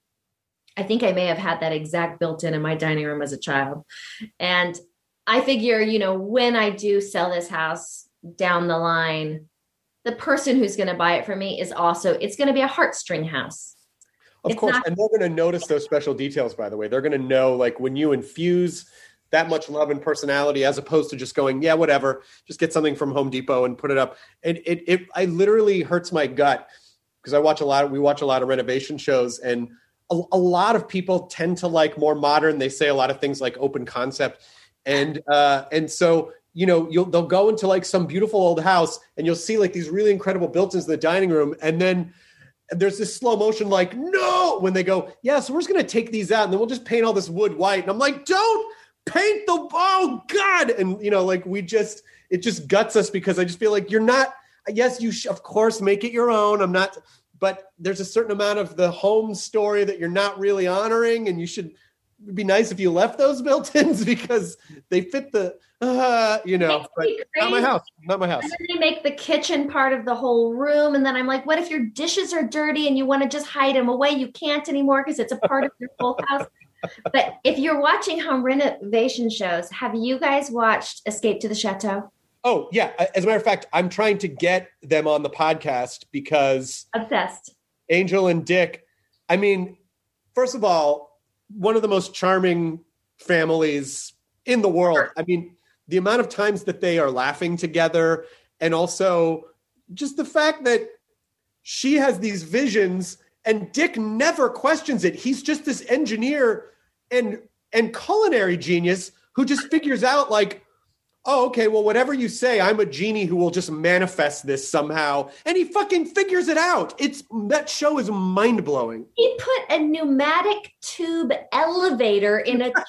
I think I may have had that exact built-in in my dining room as a child. And I figure, you know, when I do sell this house down the line, the person who's going to buy it for me is also, it's going to be a heartstring house. Of it's course. Not- and they're going to notice those special details, by the way. They're going to know, like, when you infuse that much love and personality, as opposed to just going, yeah, whatever, just get something from Home Depot and put it up. And it, it, I literally hurts my gut because I watch a lot of, we watch a lot of renovation shows, and a, a lot of people tend to like more modern. They say a lot of things like open concept. And, uh, and so, you know, you'll, they'll go into like some beautiful old house and you'll see like these really incredible built-ins in the dining room. And then there's this slow motion, like, no, when they go, yeah, so we're just going to take these out and then we'll just paint all this wood white. And I'm like, don't paint the, oh God. And, you know, like we just, it just guts us because I just feel like you're not, yes, you sh- of course make it your own. I'm not, but there's a certain amount of the home story that you're not really honoring, and you should, it'd be nice if you left those built-ins because they fit the, uh, you know, but not my house, not my house. And then they make the kitchen part of the whole room. And then I'm like, what if your dishes are dirty and you want to just hide them away? You can't anymore because it's a part of your whole house. But if you're watching home renovation shows, have you guys watched Escape to the Chateau? Oh, yeah. As a matter of fact, I'm trying to get them on the podcast because obsessed. Angel and Dick, I mean, first of all, one of the most charming families in the world. I mean, the amount of times that they are laughing together, and also just the fact that she has these visions and Dick never questions it. He's just this engineer and and culinary genius who just figures out like, oh, okay, well, whatever you say, I'm a genie who will just manifest this somehow. And he fucking figures it out. It's that show is mind-blowing. He put a pneumatic tube elevator in a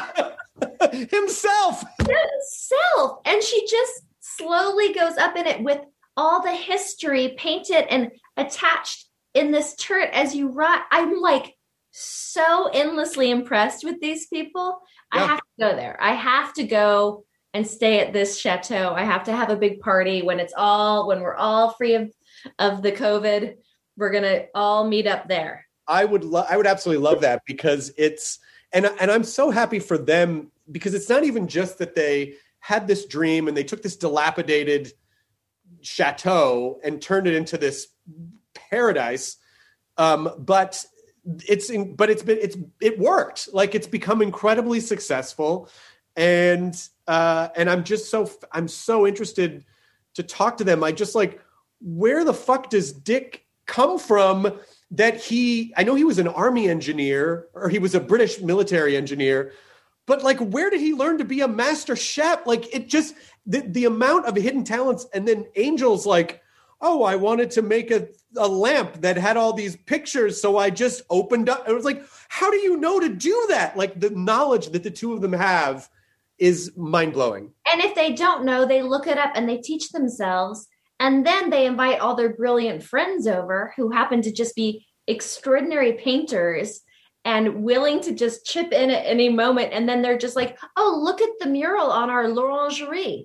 himself. Himself. And she just slowly goes up in it with all the history painted and attached in this turret as you ride. I'm like so endlessly impressed with these people. Yeah. I have to go there. I have to go and stay at this chateau. I have to have a big party when it's all, when we're all free of, of the COVID, we're going to all meet up there. I would love, I would absolutely love that because it's, and, and I'm so happy for them because it's not even just that they had this dream and they took this dilapidated chateau and turned it into this paradise. Um, but it's, in, but it's been, it's, it worked. Like it's become incredibly successful. And, uh, and I'm just so, I'm so interested to talk to them. I just like, where the fuck does Dick come from that he, I know he was an army engineer or he was a British military engineer, but like, where did he learn to be a master chef? Like it just, the, the amount of hidden talents. And then Angel's like, oh, I wanted to make a, a lamp that had all these pictures. So I just opened up. It was like, how do you know to do that? Like the knowledge that the two of them have is mind-blowing. And if they don't know, they look it up and they teach themselves. And then they invite all their brilliant friends over who happen to just be extraordinary painters and willing to just chip in at any moment. And then they're just like, oh, look at the mural on our l'orangerie.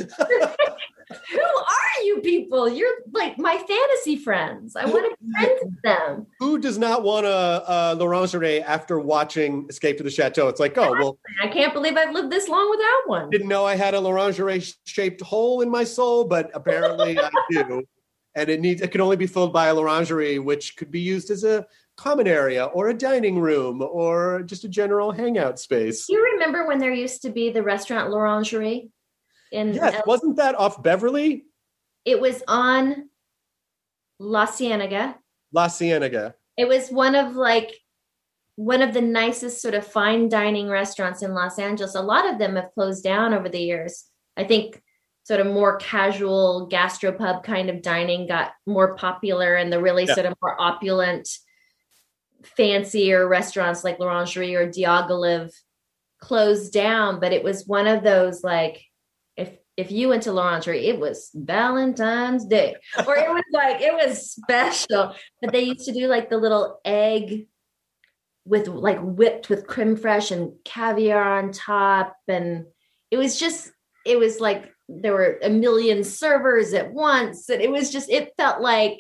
Who are you people? You're like my fantasy friends. I want to be friends with them. Who does not want a, a l'orangerie after watching Escape to the Chateau? It's like, oh, well. I can't believe I've lived this long without one. Didn't know I had a l'orangerie-shaped hole in my soul, but apparently I do. And it needs, it can only be filled by a l'orangerie, which could be used as a common area or a dining room or just a general hangout space. Do you remember when there used to be the restaurant L'Orangerie? In yes, L- wasn't that off Beverly? It was on La Cienega. La Cienega. It was one of like one of the nicest sort of fine dining restaurants in Los Angeles. A lot of them have closed down over the years. I think sort of more casual gastropub kind of dining got more popular, and the really yeah. sort of more opulent, fancier restaurants like L'Orangerie or Diaghilev closed down. But it was one of those, like, if if you went to L'Orangerie, it was Valentine's Day, or it was like, it was special. But they used to do like the little egg with like whipped with creme fraiche and caviar on top. And it was just, it was like, there were a million servers at once. And it was just, it felt like,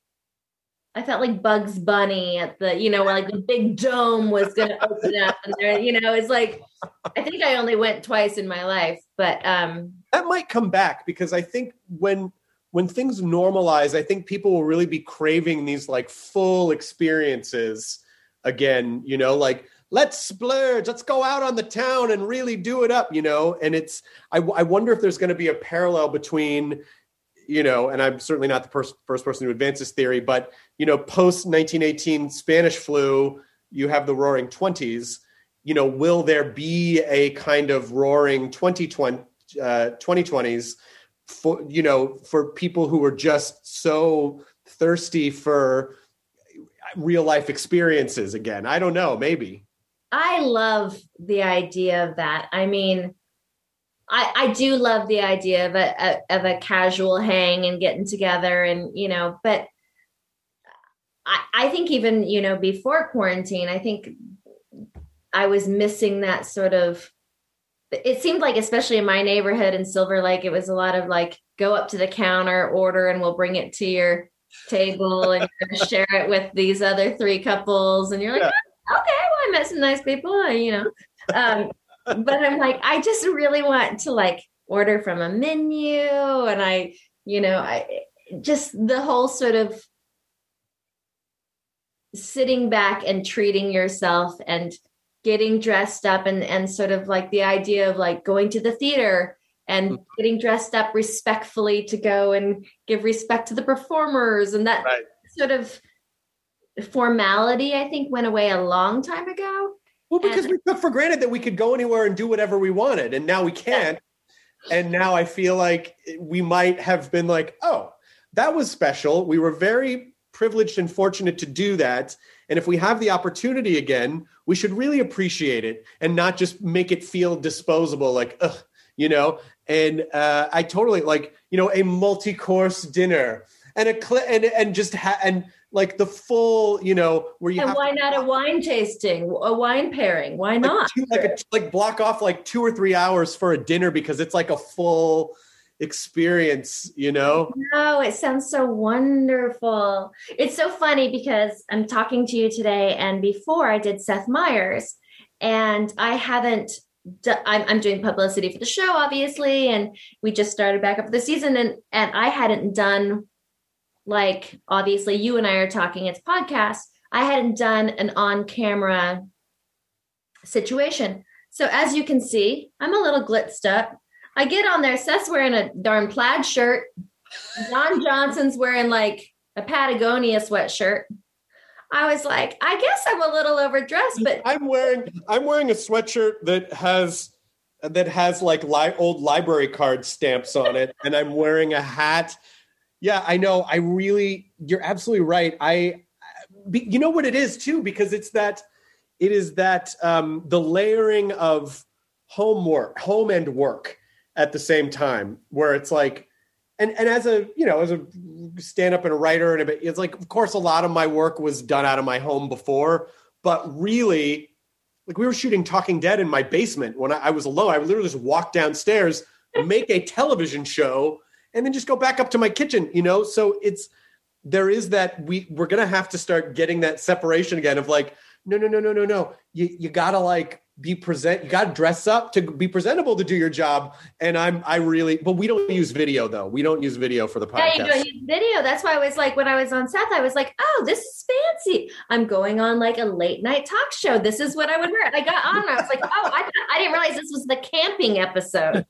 I felt like Bugs Bunny at the, you know, where like the big dome was going to open up, and there, you know, it's like, I think I only went twice in my life, but um, that might come back, because I think when, when things normalize, I think people will really be craving these like full experiences again, you know, like, let's splurge, let's go out on the town and really do it up, you know? And it's, I, I wonder if there's going to be a parallel between, you know, and I'm certainly not the pers- first person to advance this theory, but, you know, post nineteen eighteen Spanish flu, you have the roaring twenties, you know, will there be a kind of roaring twenty twenty, uh, twenty twenties for, you know, for people who are just so thirsty for real life experiences again? I don't know, maybe. I love the idea of that. I mean, I, I do love the idea of a, a of a casual hang and getting together, and, you know, but I, I think even, you know, before quarantine, I think I was missing that sort of, it seemed like, especially in my neighborhood in Silver Lake, it was a lot of like, go up to the counter, order, and we'll bring it to your table, and you're going to share it with these other three couples. And you're like, yeah. okay, well, I met some nice people, you know. Um, but I'm like, I just really want to like order from a menu. And I, you know, I just the whole sort of sitting back and treating yourself and getting dressed up, and, and sort of like the idea of like going to the theater and getting dressed up respectfully to go and give respect to the performers. And that right. sort of formality, I think, went away a long time ago. Well, because and, we took for granted that we could go anywhere and do whatever we wanted. And now we can't. Yeah. And now I feel like we might have been like, oh, that was special. We were very privileged and fortunate to do that. And if we have the opportunity again, we should really appreciate it and not just make it feel disposable, like, ugh, you know? And uh, I totally like, you know, a multi-course dinner and a cl- and and just ha- and like the full, you know, where you and have why to- not a wine tasting, a wine pairing? Why like not? Two, like a, like block off like two or three hours for a dinner, because it's like a full experience, you know? No, it sounds so wonderful. It's so funny because I'm talking to you today, and before I did Seth Meyers, and I haven't I'm, I'm doing publicity for the show, obviously, and we just started back up for the season, and and I hadn't done, like, obviously you and I are talking, it's podcast. I hadn't done an on-camera situation. So as you can see, I'm a little glitzed up. I get on there, Seth's wearing a darn plaid shirt. Don Johnson's wearing like a Patagonia sweatshirt. I was like, I guess I'm a little overdressed, but I'm wearing I'm wearing a sweatshirt that has that has like li- old library card stamps on it, and I'm wearing a hat. Yeah, I know. I really, you're absolutely right. I, you know what it is too, because it's that it is that um, the layering of homework, home and work at the same time, where it's like. And and as a, you know, as a stand-up and a writer, and a bit, it's like, of course, a lot of my work was done out of my home before, but really, like we were shooting Talking Dead in my basement when I, I was alone. I would literally just walk downstairs, make a television show, and then just go back up to my kitchen, you know? So it's, there is that, we, we're going to have to start getting that separation again of like, no, no, no, no, no, no. You, you got to like, be present, you got to dress up to be presentable to do your job. And I'm, I really, but we don't use video though. We don't use video for the podcast. Yeah, you don't use video. That's why I was like, when I was on Seth, I was like, oh, this is fancy. I'm going on like a late night talk show. This is what I would wear. I got on and I was like, oh, I, I didn't realize this was the camping episode.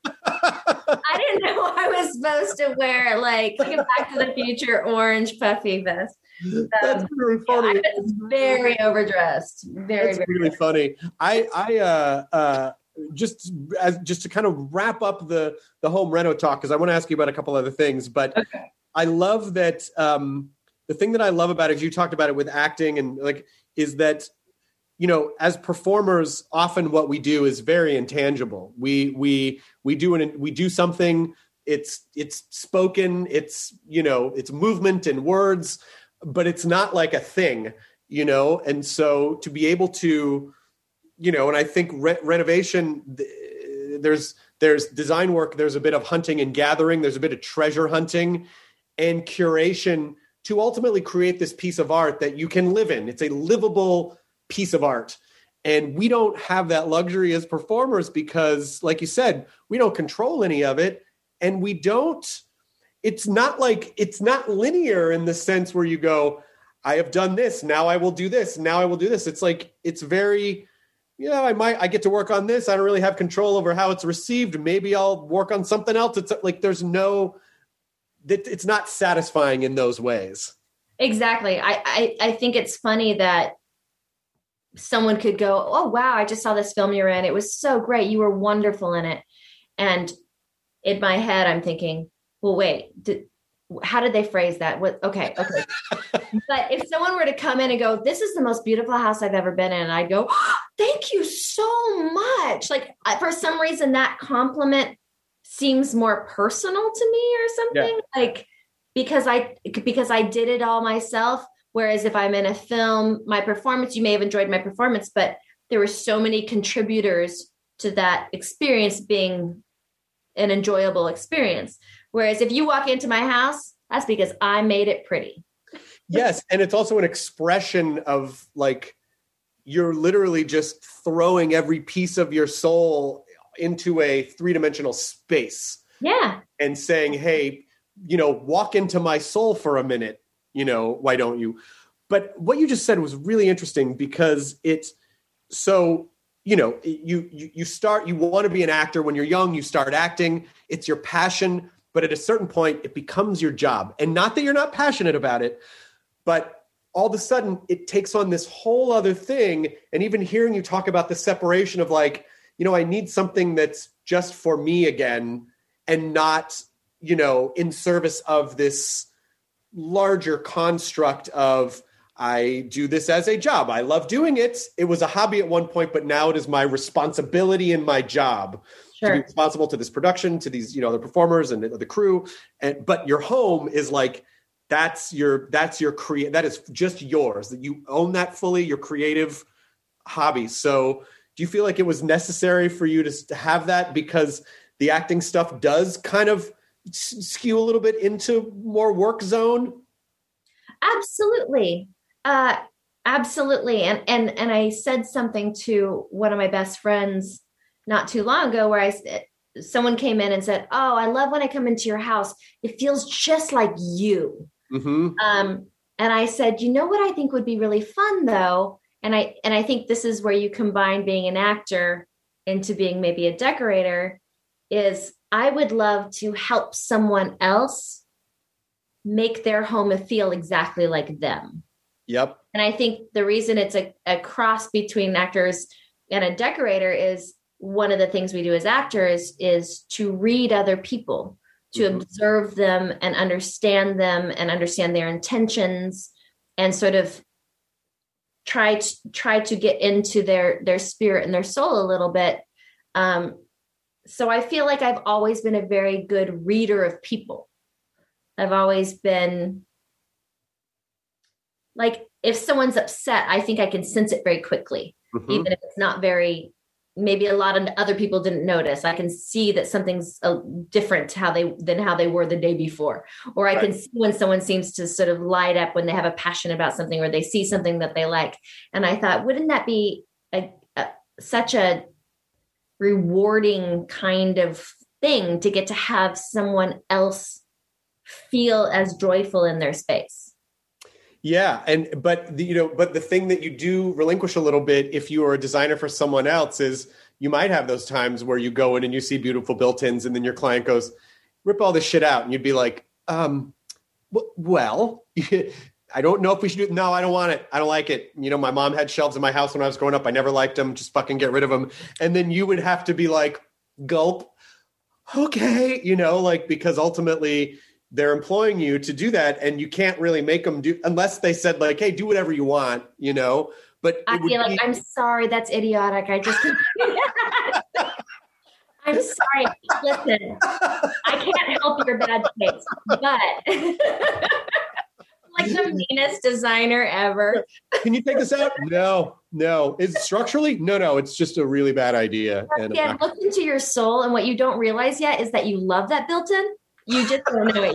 I didn't know I was supposed to wear like Back to the Future orange puffy vest. That's Um, really funny. I was very overdressed. Very, That's very really funny. I, I, uh, uh, just as just to kind of wrap up the the home reno talk, because I want to ask you about a couple other things. But Okay. I love that um, the thing that I love about it, you talked about it with acting, and like is that you know as performers, often what we do is very intangible. We we we do an we do something. It's it's spoken. It's you know it's movement and words, but it's not like a thing. You know, and so to be able to You know, and I think re- renovation, there's there's design work, there's a bit of hunting and gathering, there's a bit of treasure hunting and curation to ultimately create this piece of art that you can live in. It's a livable piece of art. And we don't have that luxury as performers because, like you said, we don't control any of it. And we don't, it's not like, it's not linear in the sense where you go, I have done this, now I will do this, now I will do this. It's like, it's very... You know, I might, I get to work on this. I don't really have control over how it's received. Maybe I'll work on something else. It's like, there's no, it's not satisfying in those ways. Exactly. I, I, I think it's funny that someone could go, oh, wow, I just saw this film you're in. It was so great. You were wonderful in it. And in my head, I'm thinking, well, wait, did, how did they phrase that? What? Okay. Okay. But if someone were to come in and go, this is the most beautiful house I've ever been in, and I'd go, oh, thank you so much. Like for some reason that compliment seems more personal to me or something. Yeah. Like, because I, because I did it all myself. Whereas if I'm in a film, my performance, you may have enjoyed my performance, but there were so many contributors to that experience being an enjoyable experience. Whereas if you walk into my house, that's because I made it pretty. Yes. And it's also an expression of like, you're literally just throwing every piece of your soul into a three-dimensional space. Yeah. And saying, hey, you know, walk into my soul for a minute. You know, why don't you? But what you just said was really interesting because it's so, you know, you, you, you start, you want to be an actor when you're young, you start acting, it's your passion. But at a certain point, it becomes your job. And not that you're not passionate about it, but all of a sudden it takes on this whole other thing. And even hearing you talk about the separation of like, you know, I need something that's just for me again and not, you know, in service of this larger construct of I do this as a job. I love doing it. It was a hobby at one point, but now it is my responsibility and my job. Sure. To be responsible to this production, to these, you know, the performers and the, the crew. And but your home is like that's your that's your create that is just yours. That you own that fully, your creative hobby. So do you feel like it was necessary for you to, to have that because the acting stuff does kind of skew a little bit into more work zone? Absolutely. Uh, absolutely. And, and, and I said something to one of my best friends not too long ago where I said, someone came in and said, oh, I love when I come into your house. It feels just like you. Mm-hmm. Um, and I said, you know what I think would be really fun though. And I, and I think this is where you combine being an actor into being maybe a decorator is I would love to help someone else make their home feel exactly like them. Yep. And I think the reason it's a, a cross between actors and a decorator is one of the things we do as actors is to read other people, to mm-hmm. observe them and understand them and understand their intentions and sort of try to try to get into their, their spirit and their soul a little bit. Um, so I feel like I've always been a very good reader of people. I've always been like, if someone's upset, I think I can sense it very quickly, mm-hmm. even if it's not very, maybe a lot of other people didn't notice. I can see that something's uh, different how they than how they were the day before. Or I right. can see when someone seems to sort of light up when they have a passion about something or they see something that they like. And I thought, wouldn't that be a, a, such a rewarding kind of thing to get to have someone else feel as joyful in their space? Yeah. And, but the, you know, but the thing that you do relinquish a little bit if you are a designer for someone else is you might have those times where you go in and you see beautiful built-ins and then your client goes, rip all this shit out. And you'd be like, um, w- well, I don't know if we should do it. No, I don't want it. I don't like it. You know, my mom had shelves in my house when I was growing up. I never liked them. Just fucking get rid of them. And then you would have to be like, gulp. Okay. You know, like, because ultimately they're employing you to do that. And you can't really make them do, unless they said like, hey, do whatever you want, you know, but I feel like, be- I'm sorry. That's idiotic. I just, I'm sorry. Listen, I can't help your bad taste, but like the meanest designer ever. Can you take this out? No, no. Is it structurally? No, no. It's just a really bad idea. And yeah, look into your soul, and what you don't realize yet is that you love that built-in. You just don't know it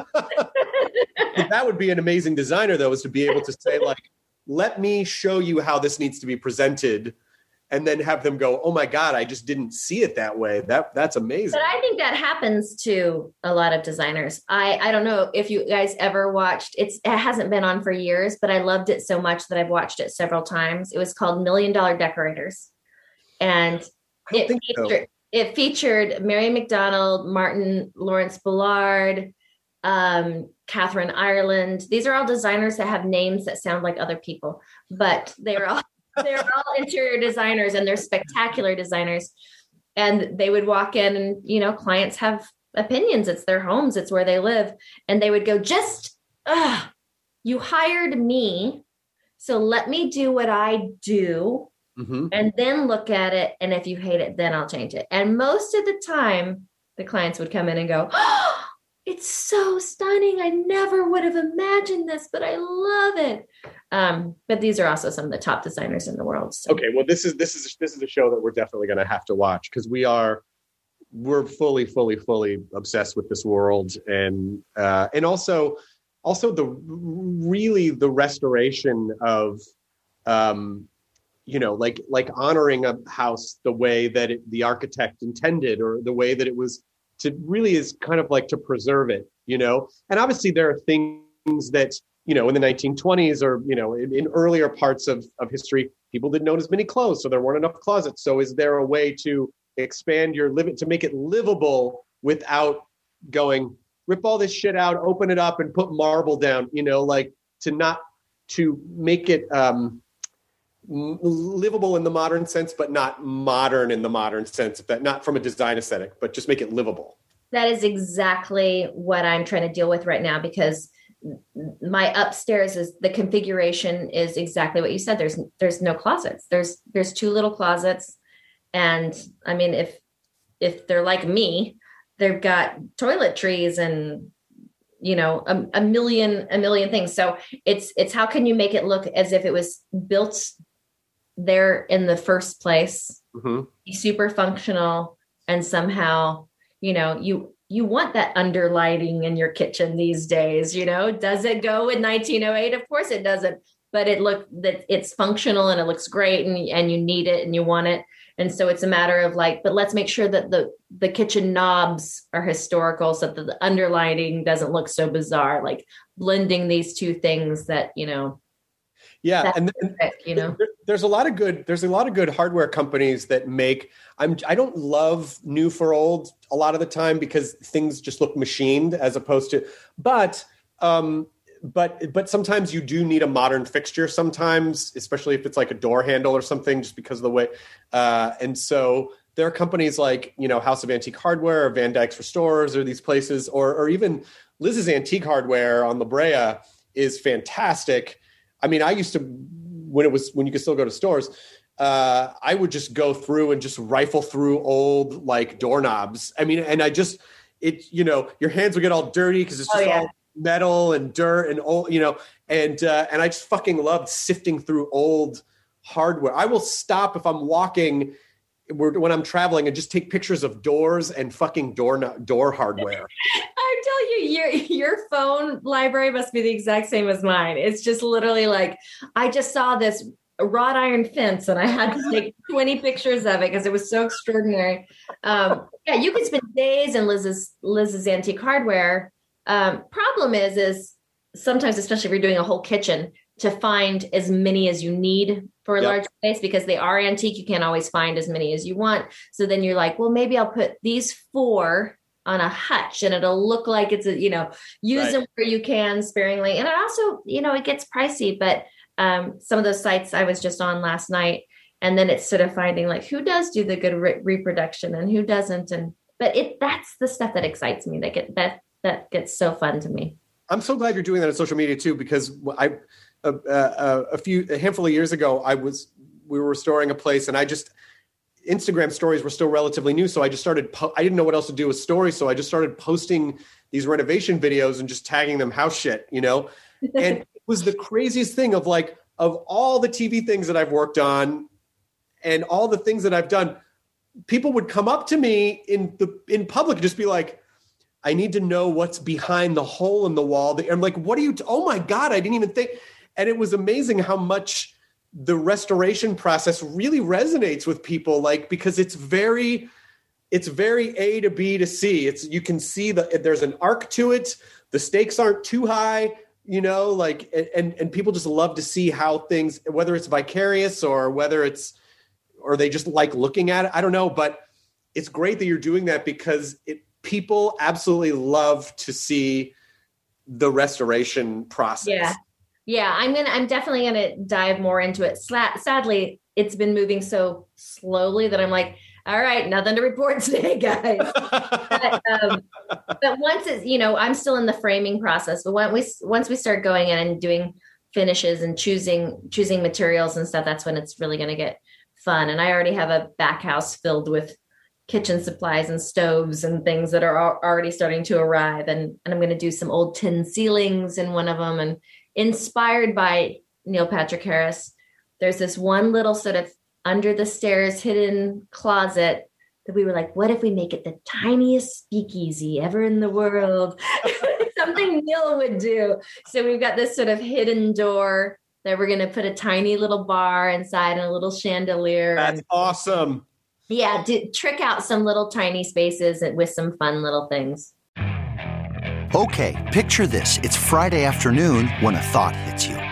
yet. That would be an amazing designer, though, is to be able to say, like, let me show you how this needs to be presented, and then have them go, oh my God, I just didn't see it that way. That that's amazing. But I think that happens to a lot of designers. I, I don't know if you guys ever watched, it's, it hasn't been on for years, but I loved it so much that I've watched it several times. It was called Million Dollar Decorators. And it featured, so. it featured Mary McDonald, Martin Lawrence Bullard, um, Catherine Ireland. These are all designers that have names that sound like other people, but they're all they're all interior designers, and they're spectacular designers. And they would walk in, and, you know, clients have opinions. It's their homes. It's where they live. And they would go, just, ugh, you hired me. So let me do what I do, mm-hmm. and then look at it. And if you hate it, then I'll change it. And most of the time the clients would come in and go, oh, it's so stunning. I never would have imagined this, but I love it. Um, but these are also some of the top designers in the world. So. Okay. Well, this is, this is, this is a show that we're definitely going to have to watch, because we are, we're fully, fully, fully obsessed with this world. And, uh, and also, also the really the restoration of, um, you know, like, like honoring a house the way that it, the architect intended, or the way that it was to really is kind of like to preserve it, you know? And obviously there are things that, you know, in the nineteen twenties or, you know, in, in earlier parts of, of history, people didn't own as many clothes, so there weren't enough closets. So is there a way to expand your living, to make it livable without going, rip all this shit out, open it up and put marble down, you know, like to not, to make it um, livable in the modern sense, but not modern in the modern sense, if that, not from a design aesthetic, but just make it livable. That is exactly what I'm trying to deal with right now, because my upstairs is the configuration is exactly what you said. There's, there's no closets. There's, there's two little closets. And I mean, if, if they're like me, they've got toiletries and, you know, a, a million, a million things. So it's, it's how can you make it look as if it was built there in the first place, mm-hmm. be super functional, and somehow, you know, you, you want that underlighting in your kitchen these days, you know, does it go with nineteen oh eight? Of course it doesn't, but it look that it's functional and it looks great, and, and you need it and you want it. And so it's a matter of like, but let's make sure that the, the kitchen knobs are historical, so that the, the underlighting doesn't look so bizarre, like blending these two things that, you know, yeah. And then, perfect, you know, there, there's a lot of good, there's a lot of good hardware companies that make, I'm, I don't love new for old a lot of the time, because things just look machined as opposed to, but, um, but, but sometimes you do need a modern fixture sometimes, especially if it's like a door handle or something, just because of the way. Uh, and so there are companies like, you know, House of Antique Hardware or Van Dyke's Restorers, or these places, or, or even Liz's Antique Hardware on La Brea is fantastic. I mean, I used to, when it was, when you could still go to stores, uh, I would just go through and just rifle through old like doorknobs. I mean, and I just, it, you know, your hands would get all dirty because it's just oh, yeah. all metal and dirt and old, you know, and, uh, and I just fucking loved sifting through old hardware. I will stop if I'm walking when I'm traveling and just take pictures of doors and fucking door, door hardware. I tell you, your, your phone library must be the exact same as mine. It's just literally like, I just saw this wrought iron fence and I had to take twenty pictures of it because it was so extraordinary. Um, yeah, you could spend days in Liz's, Liz's Antique Hardware. Um, problem is, is sometimes, especially if you're doing a whole kitchen, to find as many as you need for a yep. large space, because they are antique. You can't always find as many as you want. So then you're like, well, maybe I'll put these four on a hutch, and it'll look like it's a, you know, use Right. them where you can sparingly. And it also, you know, it gets pricey, but um, some of those sites I was just on last night, and then it's sort of finding like who does do the good re- reproduction and who doesn't. And, but it, that's the stuff that excites me. That get, that, that gets so fun to me. I'm so glad you're doing that on social media too, because I, a, a, a few, a handful of years ago, I was, we were restoring a place, and I just, Instagram stories were still relatively new. So I just started, po- I didn't know what else to do with stories. So I just started posting these renovation videos and just tagging them house shit, you know? And it was the craziest thing of like, of all the T V things that I've worked on and all the things that I've done, people would come up to me in the, in public and just be like, I need to know what's behind the hole in the wall. I'm like, what are you, t- oh my God, I didn't even think. And it was amazing how much the restoration process really resonates with people, like, because it's very, it's very A to B to C. It's, you can see that there's an arc to it. The stakes aren't too high, you know, like, and, and people just love to see how things, whether it's vicarious or whether it's, or they just like looking at it. I don't know, but it's great that you're doing that, because it, people absolutely love to see the restoration process. Yeah. Yeah, I'm gonna. I'm definitely gonna dive more into it. Sla- sadly, it's been moving so slowly that I'm like, all right, nothing to report today, guys. but, um, but once it's, you know, I'm still in the framing process. But when we once we start going in and doing finishes and choosing choosing materials and stuff, that's when it's really going to get fun. And I already have a back house filled with kitchen supplies and stoves and things that are al- already starting to arrive. And and I'm going to do some old tin ceilings in one of them, and inspired by Neil Patrick Harris, there's this one little sort of under the stairs hidden closet that we were like, what if we make it the tiniest speakeasy ever in the world? Something Neil would do. So we've got this sort of hidden door that we're going to put a tiny little bar inside and a little chandelier. That's and, awesome. Yeah, do, trick out some little tiny spaces with some fun little things. Okay, picture this. It's Friday afternoon when a thought hits you.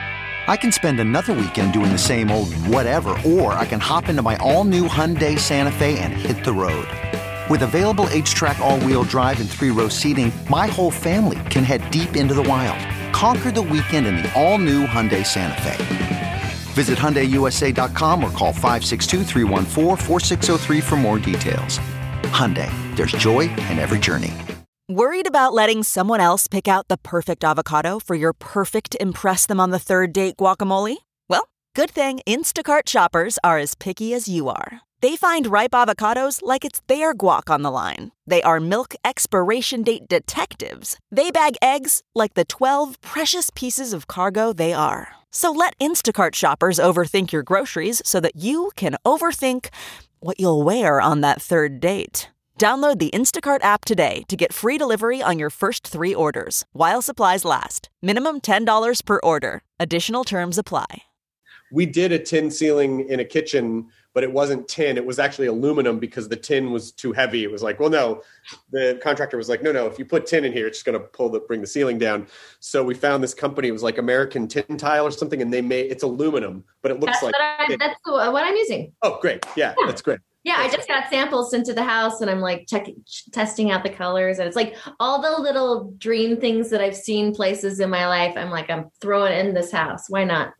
I can spend another weekend doing the same old whatever, or I can hop into my all-new Hyundai Santa Fe and hit the road. With available H-Track all-wheel drive and three-row seating, my whole family can head deep into the wild. Conquer the weekend in the all-new Hyundai Santa Fe. Visit Hyundai U S A dot com or call five six two, three one four, four six zero three for more details. Hyundai, there's joy in every journey. Worried about letting someone else pick out the perfect avocado for your perfect impress-them-on-the-third-date guacamole? Well, good thing Instacart shoppers are as picky as you are. They find ripe avocados like it's their guac on the line. They are milk expiration date detectives. They bag eggs like the twelve precious pieces of cargo they are. So let Instacart shoppers overthink your groceries so that you can overthink what you'll wear on that third date. Download the Instacart app today to get free delivery on your first three orders, while supplies last. Minimum ten dollars per order. Additional terms apply. We did a tin ceiling in a kitchen, but it wasn't tin. It was actually aluminum because the tin was too heavy. It was like, well, no, the contractor was like, no, no, if you put tin in here, it's just going to pull the, bring the ceiling down. So we found this company. It was like American Tin Tile or something. And they made, it's aluminum, but it looks That's like, what I, that's the, what I'm using. Oh, great. Yeah, yeah. That's great. Yeah, I just got samples sent to the house and I'm like checking, testing out the colors. And it's like all the little dream things that I've seen places in my life. I'm like, I'm throwing in this house. Why not?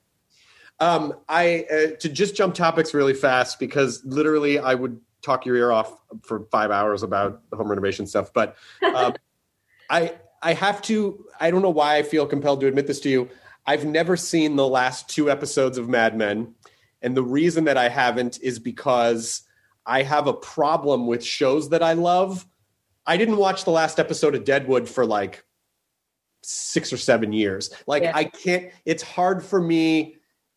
Um, I, uh, to just jump topics really fast, because literally I would talk your ear off for five hours about the home renovation stuff. But um, I, I have to, I don't know why I feel compelled to admit this to you. I've never seen the last two episodes of Mad Men. And the reason that I haven't is because I have a problem with shows that I love. I didn't watch the last episode of Deadwood for like six or seven years. Like yeah. I can't, it's hard for me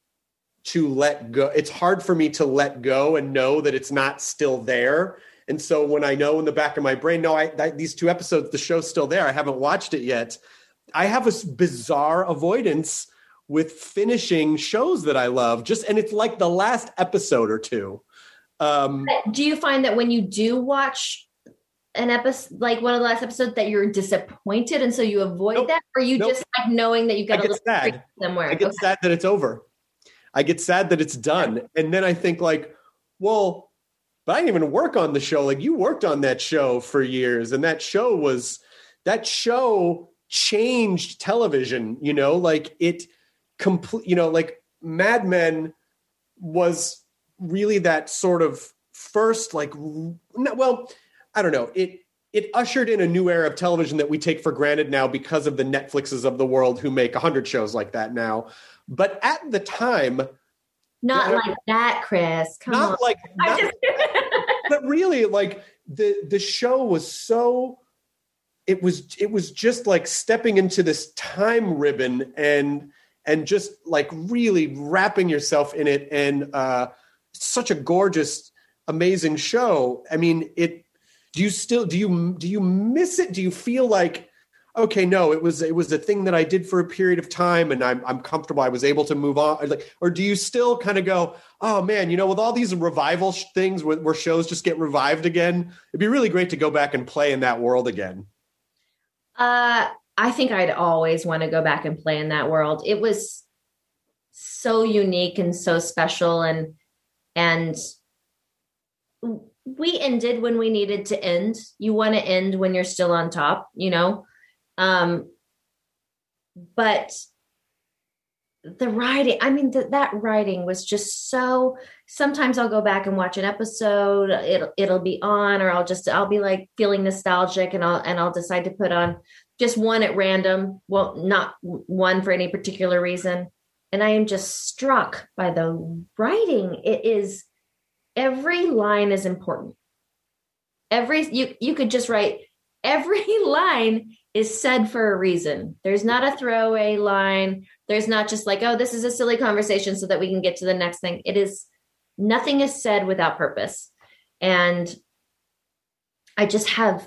to let go. It's hard for me to let go and know that it's not still there. And so when I know in the back of my brain, no, I, I these two episodes, the show's still there. I haven't watched it yet. I have a bizarre avoidance with finishing shows that I love just, and it's like the last episode or two. Um, do you find that when you do watch an episode, like one of the last episodes, that you're disappointed and so you avoid nope, that? Or you nope. just like knowing that you got I a get little sad. somewhere? I get okay. sad that it's over. I get sad that it's done. And then I think like, well, but I didn't even work on the show. Like you worked on that show for years, and that show was that show changed television. You know, like it complete. You know, like Mad Men was really that sort of first, like, well, I don't know. It it ushered in a new era of television that we take for granted now because of the Netflixes of the world who make a hundred shows like that now. But at the time, not yeah, like that, Chris. Come not on. like, not, just... but really, like the the show was so. It was it was just like stepping into this time ribbon and and just like really wrapping yourself in it, and uh, such a gorgeous, amazing show. I mean, it. Do you still do you do you miss it? Do you feel like, okay, no, it was it was a thing that I did for a period of time, and I'm I'm comfortable. I was able to move on. Like, or do you still kind of go, oh man, you know, with all these revival sh- things where, where shows just get revived again, it'd be really great to go back and play in that world again. Uh, I think I'd always want to go back and play in that world. It was so unique and so special, and and. we ended when we needed to end. You want to end when you're still on top, you know? Um, but the writing, I mean, th- that writing was just so, sometimes I'll go back and watch an episode. It'll, it'll be on, or I'll just, I'll be like feeling nostalgic, and I'll, and I'll decide to put on just one at random. Well, not one for any particular reason. And I am just struck by the writing. It is, every line is important. Every, you, you could just write, every line is said for a reason. There's not a throwaway line. There's not just like, oh, this is a silly conversation so that we can get to the next thing. It is, nothing is said without purpose. And I just have,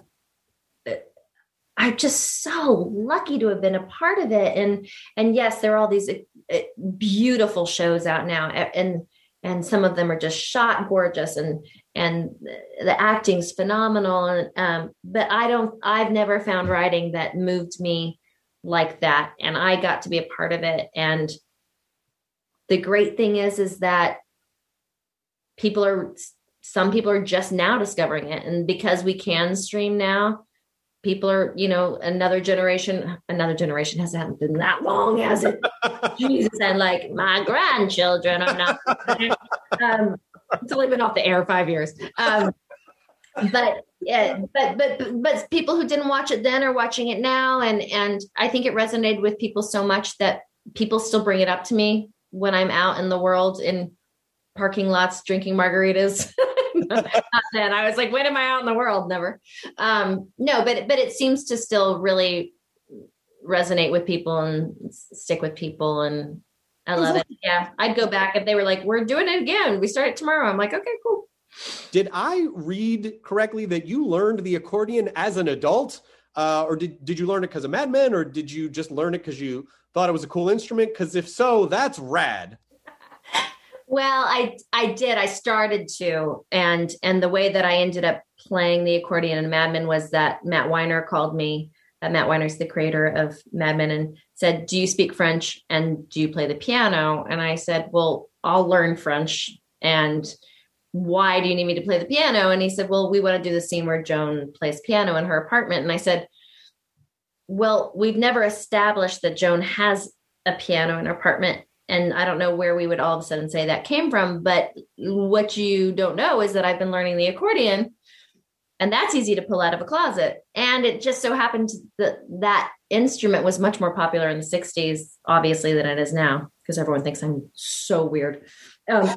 I'm just so lucky to have been a part of it. And, and yes, there are all these beautiful shows out now, and And some of them are just shot gorgeous, and and the acting's phenomenal. And um, but I don't, I've never found writing that moved me like that, and I got to be a part of it. And the great thing is, is that people are, some people are just now discovering it, and because we can stream now, people are, you know, another generation, another generation hasn't been that long, has it? Jesus, and like my grandchildren are not, um, it's only been off the air five years. Um, but, yeah, but, but, but people who didn't watch it then are watching it now. And, and I think it resonated with people so much that people still bring it up to me when I'm out in the world in parking lots, drinking margaritas. Not then. I was like, when am I out in the world? Never. Um, no, but, but it seems to still really resonate with people and stick with people. And I love it. Yeah. I'd go back if they were like, we're doing it again. We start it tomorrow. I'm like, okay, cool. Did I read correctly that you learned the accordion as an adult? Uh, or did, did you learn it because of Mad Men, or did you just learn it because you thought it was a cool instrument? Because if so, that's rad. Well, I I did. I started to, and and the way that I ended up playing the accordion in Mad Men was that Matt Weiner called me. Uh, Matt Weiner's the creator of Mad Men, and said, "Do you speak French, and do you play the piano?" And I said, "Well, I'll learn French. And why do you need me to play the piano?" And he said, "Well, we want to do the scene where Joan plays piano in her apartment." And I said, "Well, we've never established that Joan has a piano in her apartment. And I don't know where we would all of a sudden say that came from. But what you don't know is that I've been learning the accordion, and that's easy to pull out of a closet." And it just so happened that that instrument was much more popular in the sixties, obviously, than it is now, because everyone thinks I'm so weird. Um,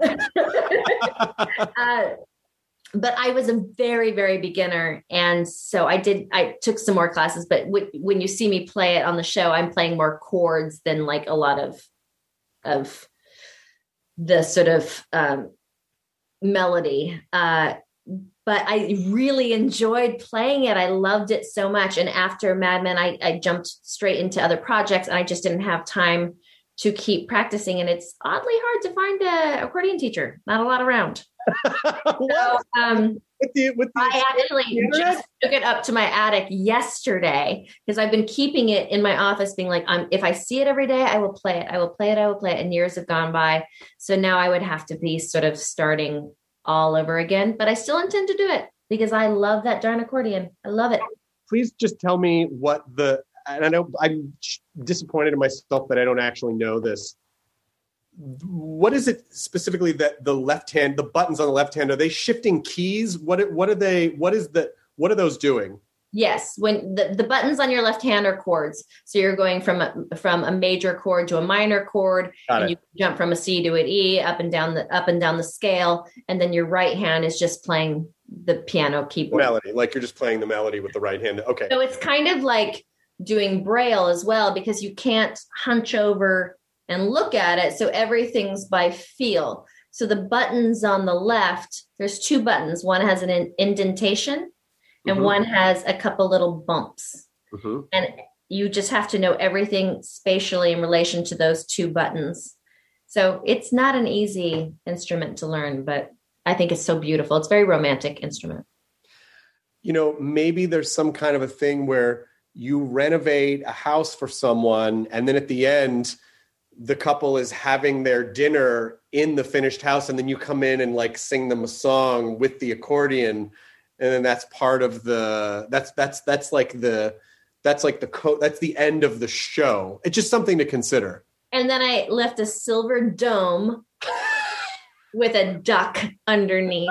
uh, but I was a very, very beginner. And so I did, I took some more classes, but w- when you see me play it on the show, I'm playing more chords than like a lot of of the sort of um, melody. Uh, but I really enjoyed playing it. I loved it so much. And after Mad Men, I, I jumped straight into other projects, and I just didn't have time to keep practicing. And it's oddly hard to find an accordion teacher. Not a lot around. So, um, with the, with the I actually just took it up to my attic yesterday, because I've been keeping it in my office being like, um, if I see it every day, I will play it. I will play it. I will play it. And years have gone by. So now I would have to be sort of starting all over again, but I still intend to do it because I love that darn accordion. I love it. Please just tell me what the, and I know I'm disappointed in myself that I don't actually know this. What is it specifically that the left hand, the buttons on the left hand, are they shifting keys? What, what are they, what is the, what are those doing? Yes, when the, the buttons on your left hand are chords. So you're going from a, from a major chord to a minor chord, Got and it. you jump from a C to an E up and down the up and down the scale, and then your right hand is just playing the piano keyboard. Melody, like you're just playing the melody with the right hand. Okay. So it's kind of like doing Braille as well, because you can't hunch over and look at it. So everything's by feel. So the buttons on the left, there's two buttons. One has an indentation, and Mm-hmm. one has a couple little bumps. Mm-hmm. And you just have to know everything spatially in relation to those two buttons. So it's not an easy instrument to learn, but I think it's so beautiful. It's a very romantic instrument. You know, maybe there's some kind of a thing where you renovate a house for someone, and then at the end, the couple is having their dinner in the finished house, and then you come in and like sing them a song with the accordion. And then that's part of the, that's, that's, that's like the, that's like the co that's the end of the show. It's just something to consider. And then I left a silver dome with a duck underneath.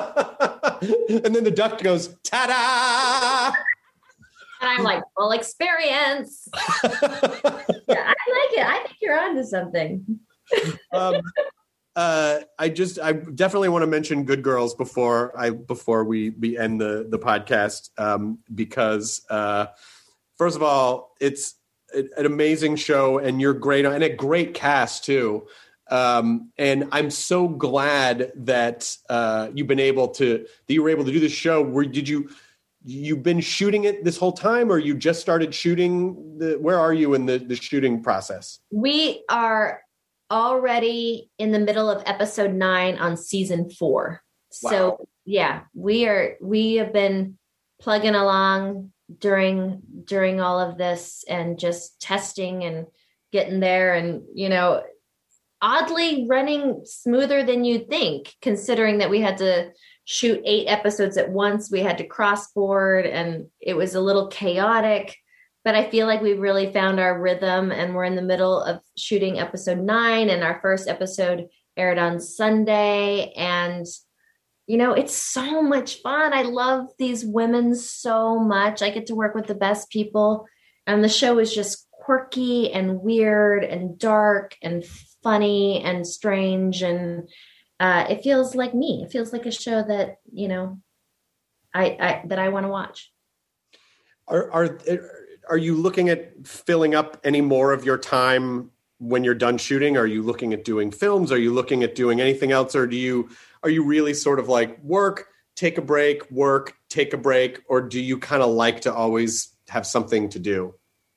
And then the duck goes, ta-da! And I'm like, full experience. Yeah, I like it. I think you're onto something. um, Uh, I just, I definitely want to mention Good Girls before I, before we, we end the, the podcast, um, because, uh, first of all, it's an amazing show and you're great and a great cast too. Um, and I'm so glad that, uh, you've been able to, that you were able to do this show. Where did you, you've been shooting it this whole time, or you just started shooting the, where are you in the, the shooting process? We are already in the middle of episode nine on season four. Wow. So yeah, we are, we have been plugging along during, during all of this and just testing and getting there. And, you know, oddly running smoother than you'd think, considering that we had to shoot eight episodes at once. We had to cross board and it was a little chaotic. But I feel like we've really found our rhythm, and we're in the middle of shooting episode nine, and our first episode aired on Sunday. And, you know, it's so much fun. I love these women so much. I get to work with the best people, and the show is just quirky and weird and dark and funny and strange. And uh, it feels like me. It feels like a show that, you know, I, I that I want to watch. Are, are, Are you looking at filling up any more of your time when you're done shooting? Are you looking at doing films? Are you looking at doing anything else? Or do you, are you really sort of like work, take a break, work, take a break? Or do you kind of like to always have something to do?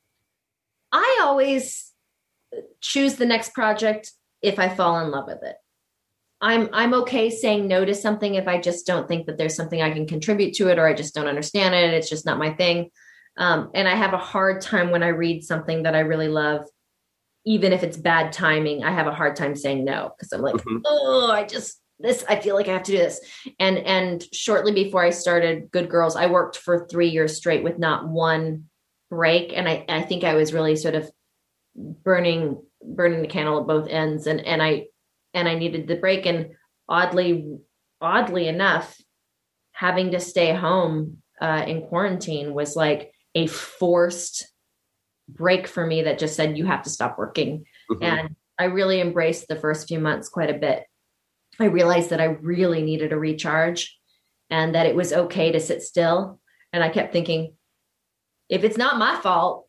I always choose the next project if I fall in love with it. I'm, I'm okay saying no to something if I just don't think that there's something I can contribute to it, or I just don't understand it. It's just not my thing. Um, and I have a hard time when I read something that I really love, even if it's bad timing, I have a hard time saying no, because I'm like, mm-hmm. oh, I just, this, I feel like I have to do this. And, and shortly before I started Good Girls, I worked for three years straight with not one break. And I, I think I was really sort of burning, burning the candle at both ends. And, and I, and I needed the break. And oddly, oddly enough, having to stay home uh, in quarantine was like a forced break for me that just said, you have to stop working. Mm-hmm. And I really embraced the first few months quite a bit. I realized that I really needed a recharge and that it was okay to sit still. And I kept thinking, if it's not my fault,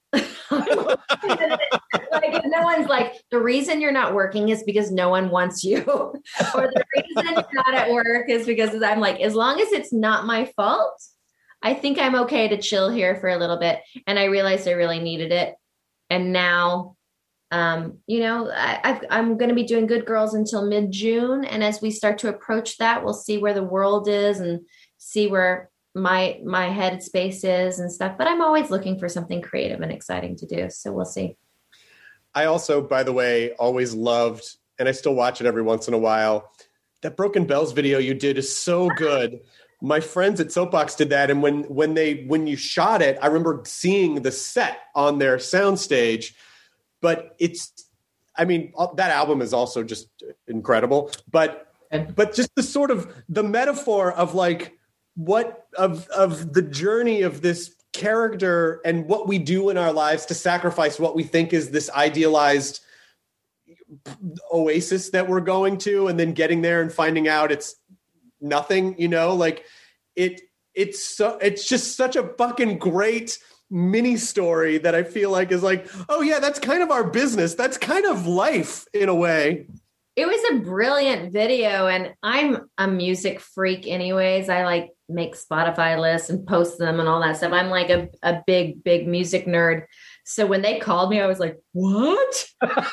like if no one's like, the reason you're not working is because no one wants you, or the reason you're not at work is because I'm like, as long as it's not my fault, I think I'm okay to chill here for a little bit. And I realized I really needed it. And now, um, you know, I, I've, I'm going to be doing Good Girls until mid-June. And as we start to approach that, we'll see where the world is and see where my, my head space is and stuff. But I'm always looking for something creative and exciting to do. So we'll see. I also, by the way, always loved, and I still watch it every once in a while, that Broken Bells video you did is so good. My friends at Soapbox did that, and when when they when you shot it, I remember seeing the set on their soundstage. But it's, I mean, that album is also just incredible. But but just the sort of the metaphor of like what of of the journey of this character and what we do in our lives to sacrifice what we think is this idealized oasis that we're going to, and then getting there and finding out it's nothing, you know, like it, it's so, it's just such a fucking great mini story that I feel like is like, oh yeah, that's kind of our business. That's kind of life in a way. It was a brilliant video, and I'm a music freak anyways. I like make Spotify lists and post them and all that stuff. I'm like a, a big, big music nerd. So when they called me, I was like, what?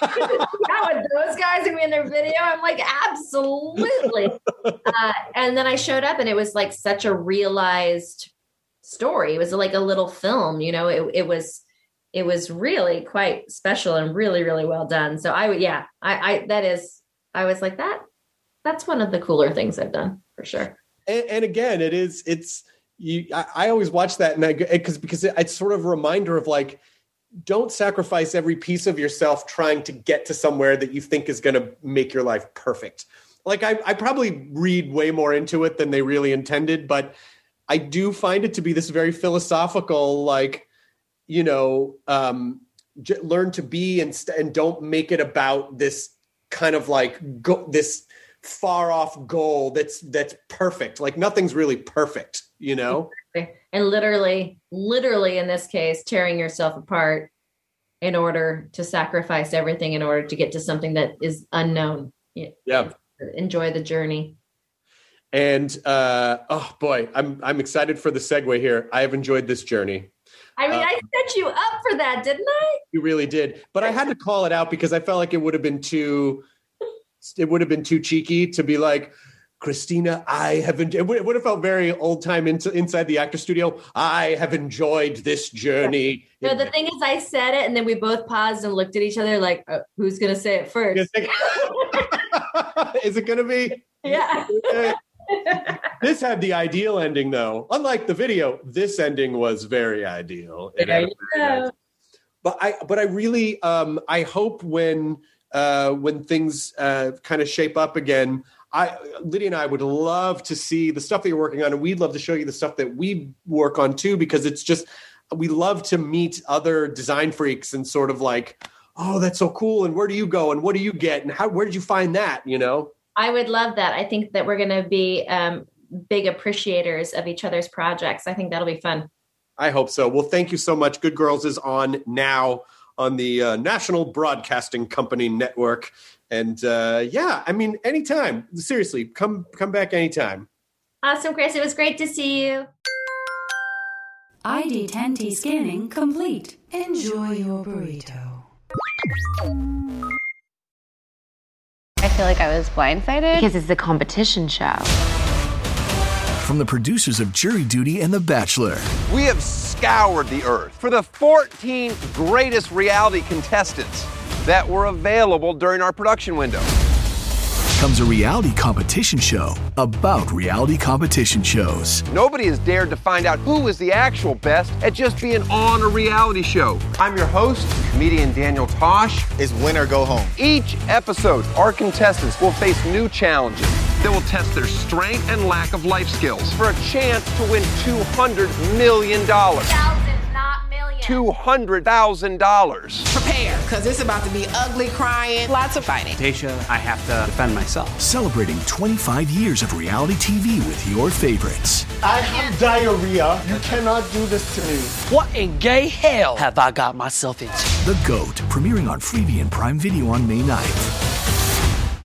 Yeah, with those guys are in their video? I'm like, absolutely. Uh, and then I showed up, and it was like such a realized story. It was like a little film, you know, it, it was, it was really quite special and really, really well done. So I would, yeah, I, I, that is, I was like that, that's one of the cooler things I've done for sure. And, and again, it is, it's, you, I, I always watch that and I, because, because it's sort of a reminder of like, don't sacrifice every piece of yourself trying to get to somewhere that you think is going to make your life perfect. Like I, I probably read way more into it than they really intended, but I do find it to be this very philosophical, like, you know, um, j- learn to be and, st- and don't make it about this kind of like go- this far off goal that's that's perfect. Like nothing's really perfect, you know? And literally, literally in this case, tearing yourself apart in order to sacrifice everything in order to get to something that is unknown. Yeah. Enjoy the journey. And uh, oh boy, I'm I'm excited for the segue here. I have enjoyed this journey. I mean, uh, I set you up for that, didn't I? You really did. But I had to call it out because I felt like it would have been too, it would have been too cheeky to be like, Christina, I have, en- it would have felt very old time in- inside the actor studio. I have enjoyed this journey. No, the thing is I said it and then we both paused and looked at each other like, uh, who's going to say it first? Is it going to be? Yeah. This had the ideal ending, though. Unlike the video, this ending was very ideal. It there had you go. nice. But I, but I really, um, I hope when, uh, when things uh, kind of shape up again, I, Lydia and I would love to see the stuff that you're working on, and we'd love to show you the stuff that we work on too, because it's just we love to meet other design freaks and sort of like, oh, that's so cool, and where do you go, and what do you get, and how where did you find that, you know? I would love that. I think that we're going to be um, big appreciators of each other's projects. I think that'll be fun. I hope so. Well, thank you so much. Good Girls is on now on the uh, National Broadcasting Company Network. And uh, yeah, I mean, anytime. Seriously, come come back anytime. Awesome, Chris. It was great to see you. I D ten T scanning complete. Enjoy your burrito. I feel like I was blindsided because it's the competition show. From the producers of Jury Duty and The Bachelor. We have scoured the earth for the fourteen greatest reality contestants that were available during our production window. Comes a reality competition show about reality competition shows. Nobody has dared to find out who is the actual best at just being on a reality show. I'm your host, comedian Daniel Tosh. It's win or go home. Each episode, our contestants will face new challenges that will test their strength and lack of life skills for a chance to win two hundred million dollars. Thousands, not millions. two hundred thousand dollars. Prepare, because it's about to be ugly, crying, lots of fighting. Tasha, I have to defend myself. Celebrating twenty-five years of reality T V with your favorites. I have diarrhea. You cannot do this to me. What in gay hell have I got myself into? The GOAT, premiering on Freevee and Prime Video on May ninth.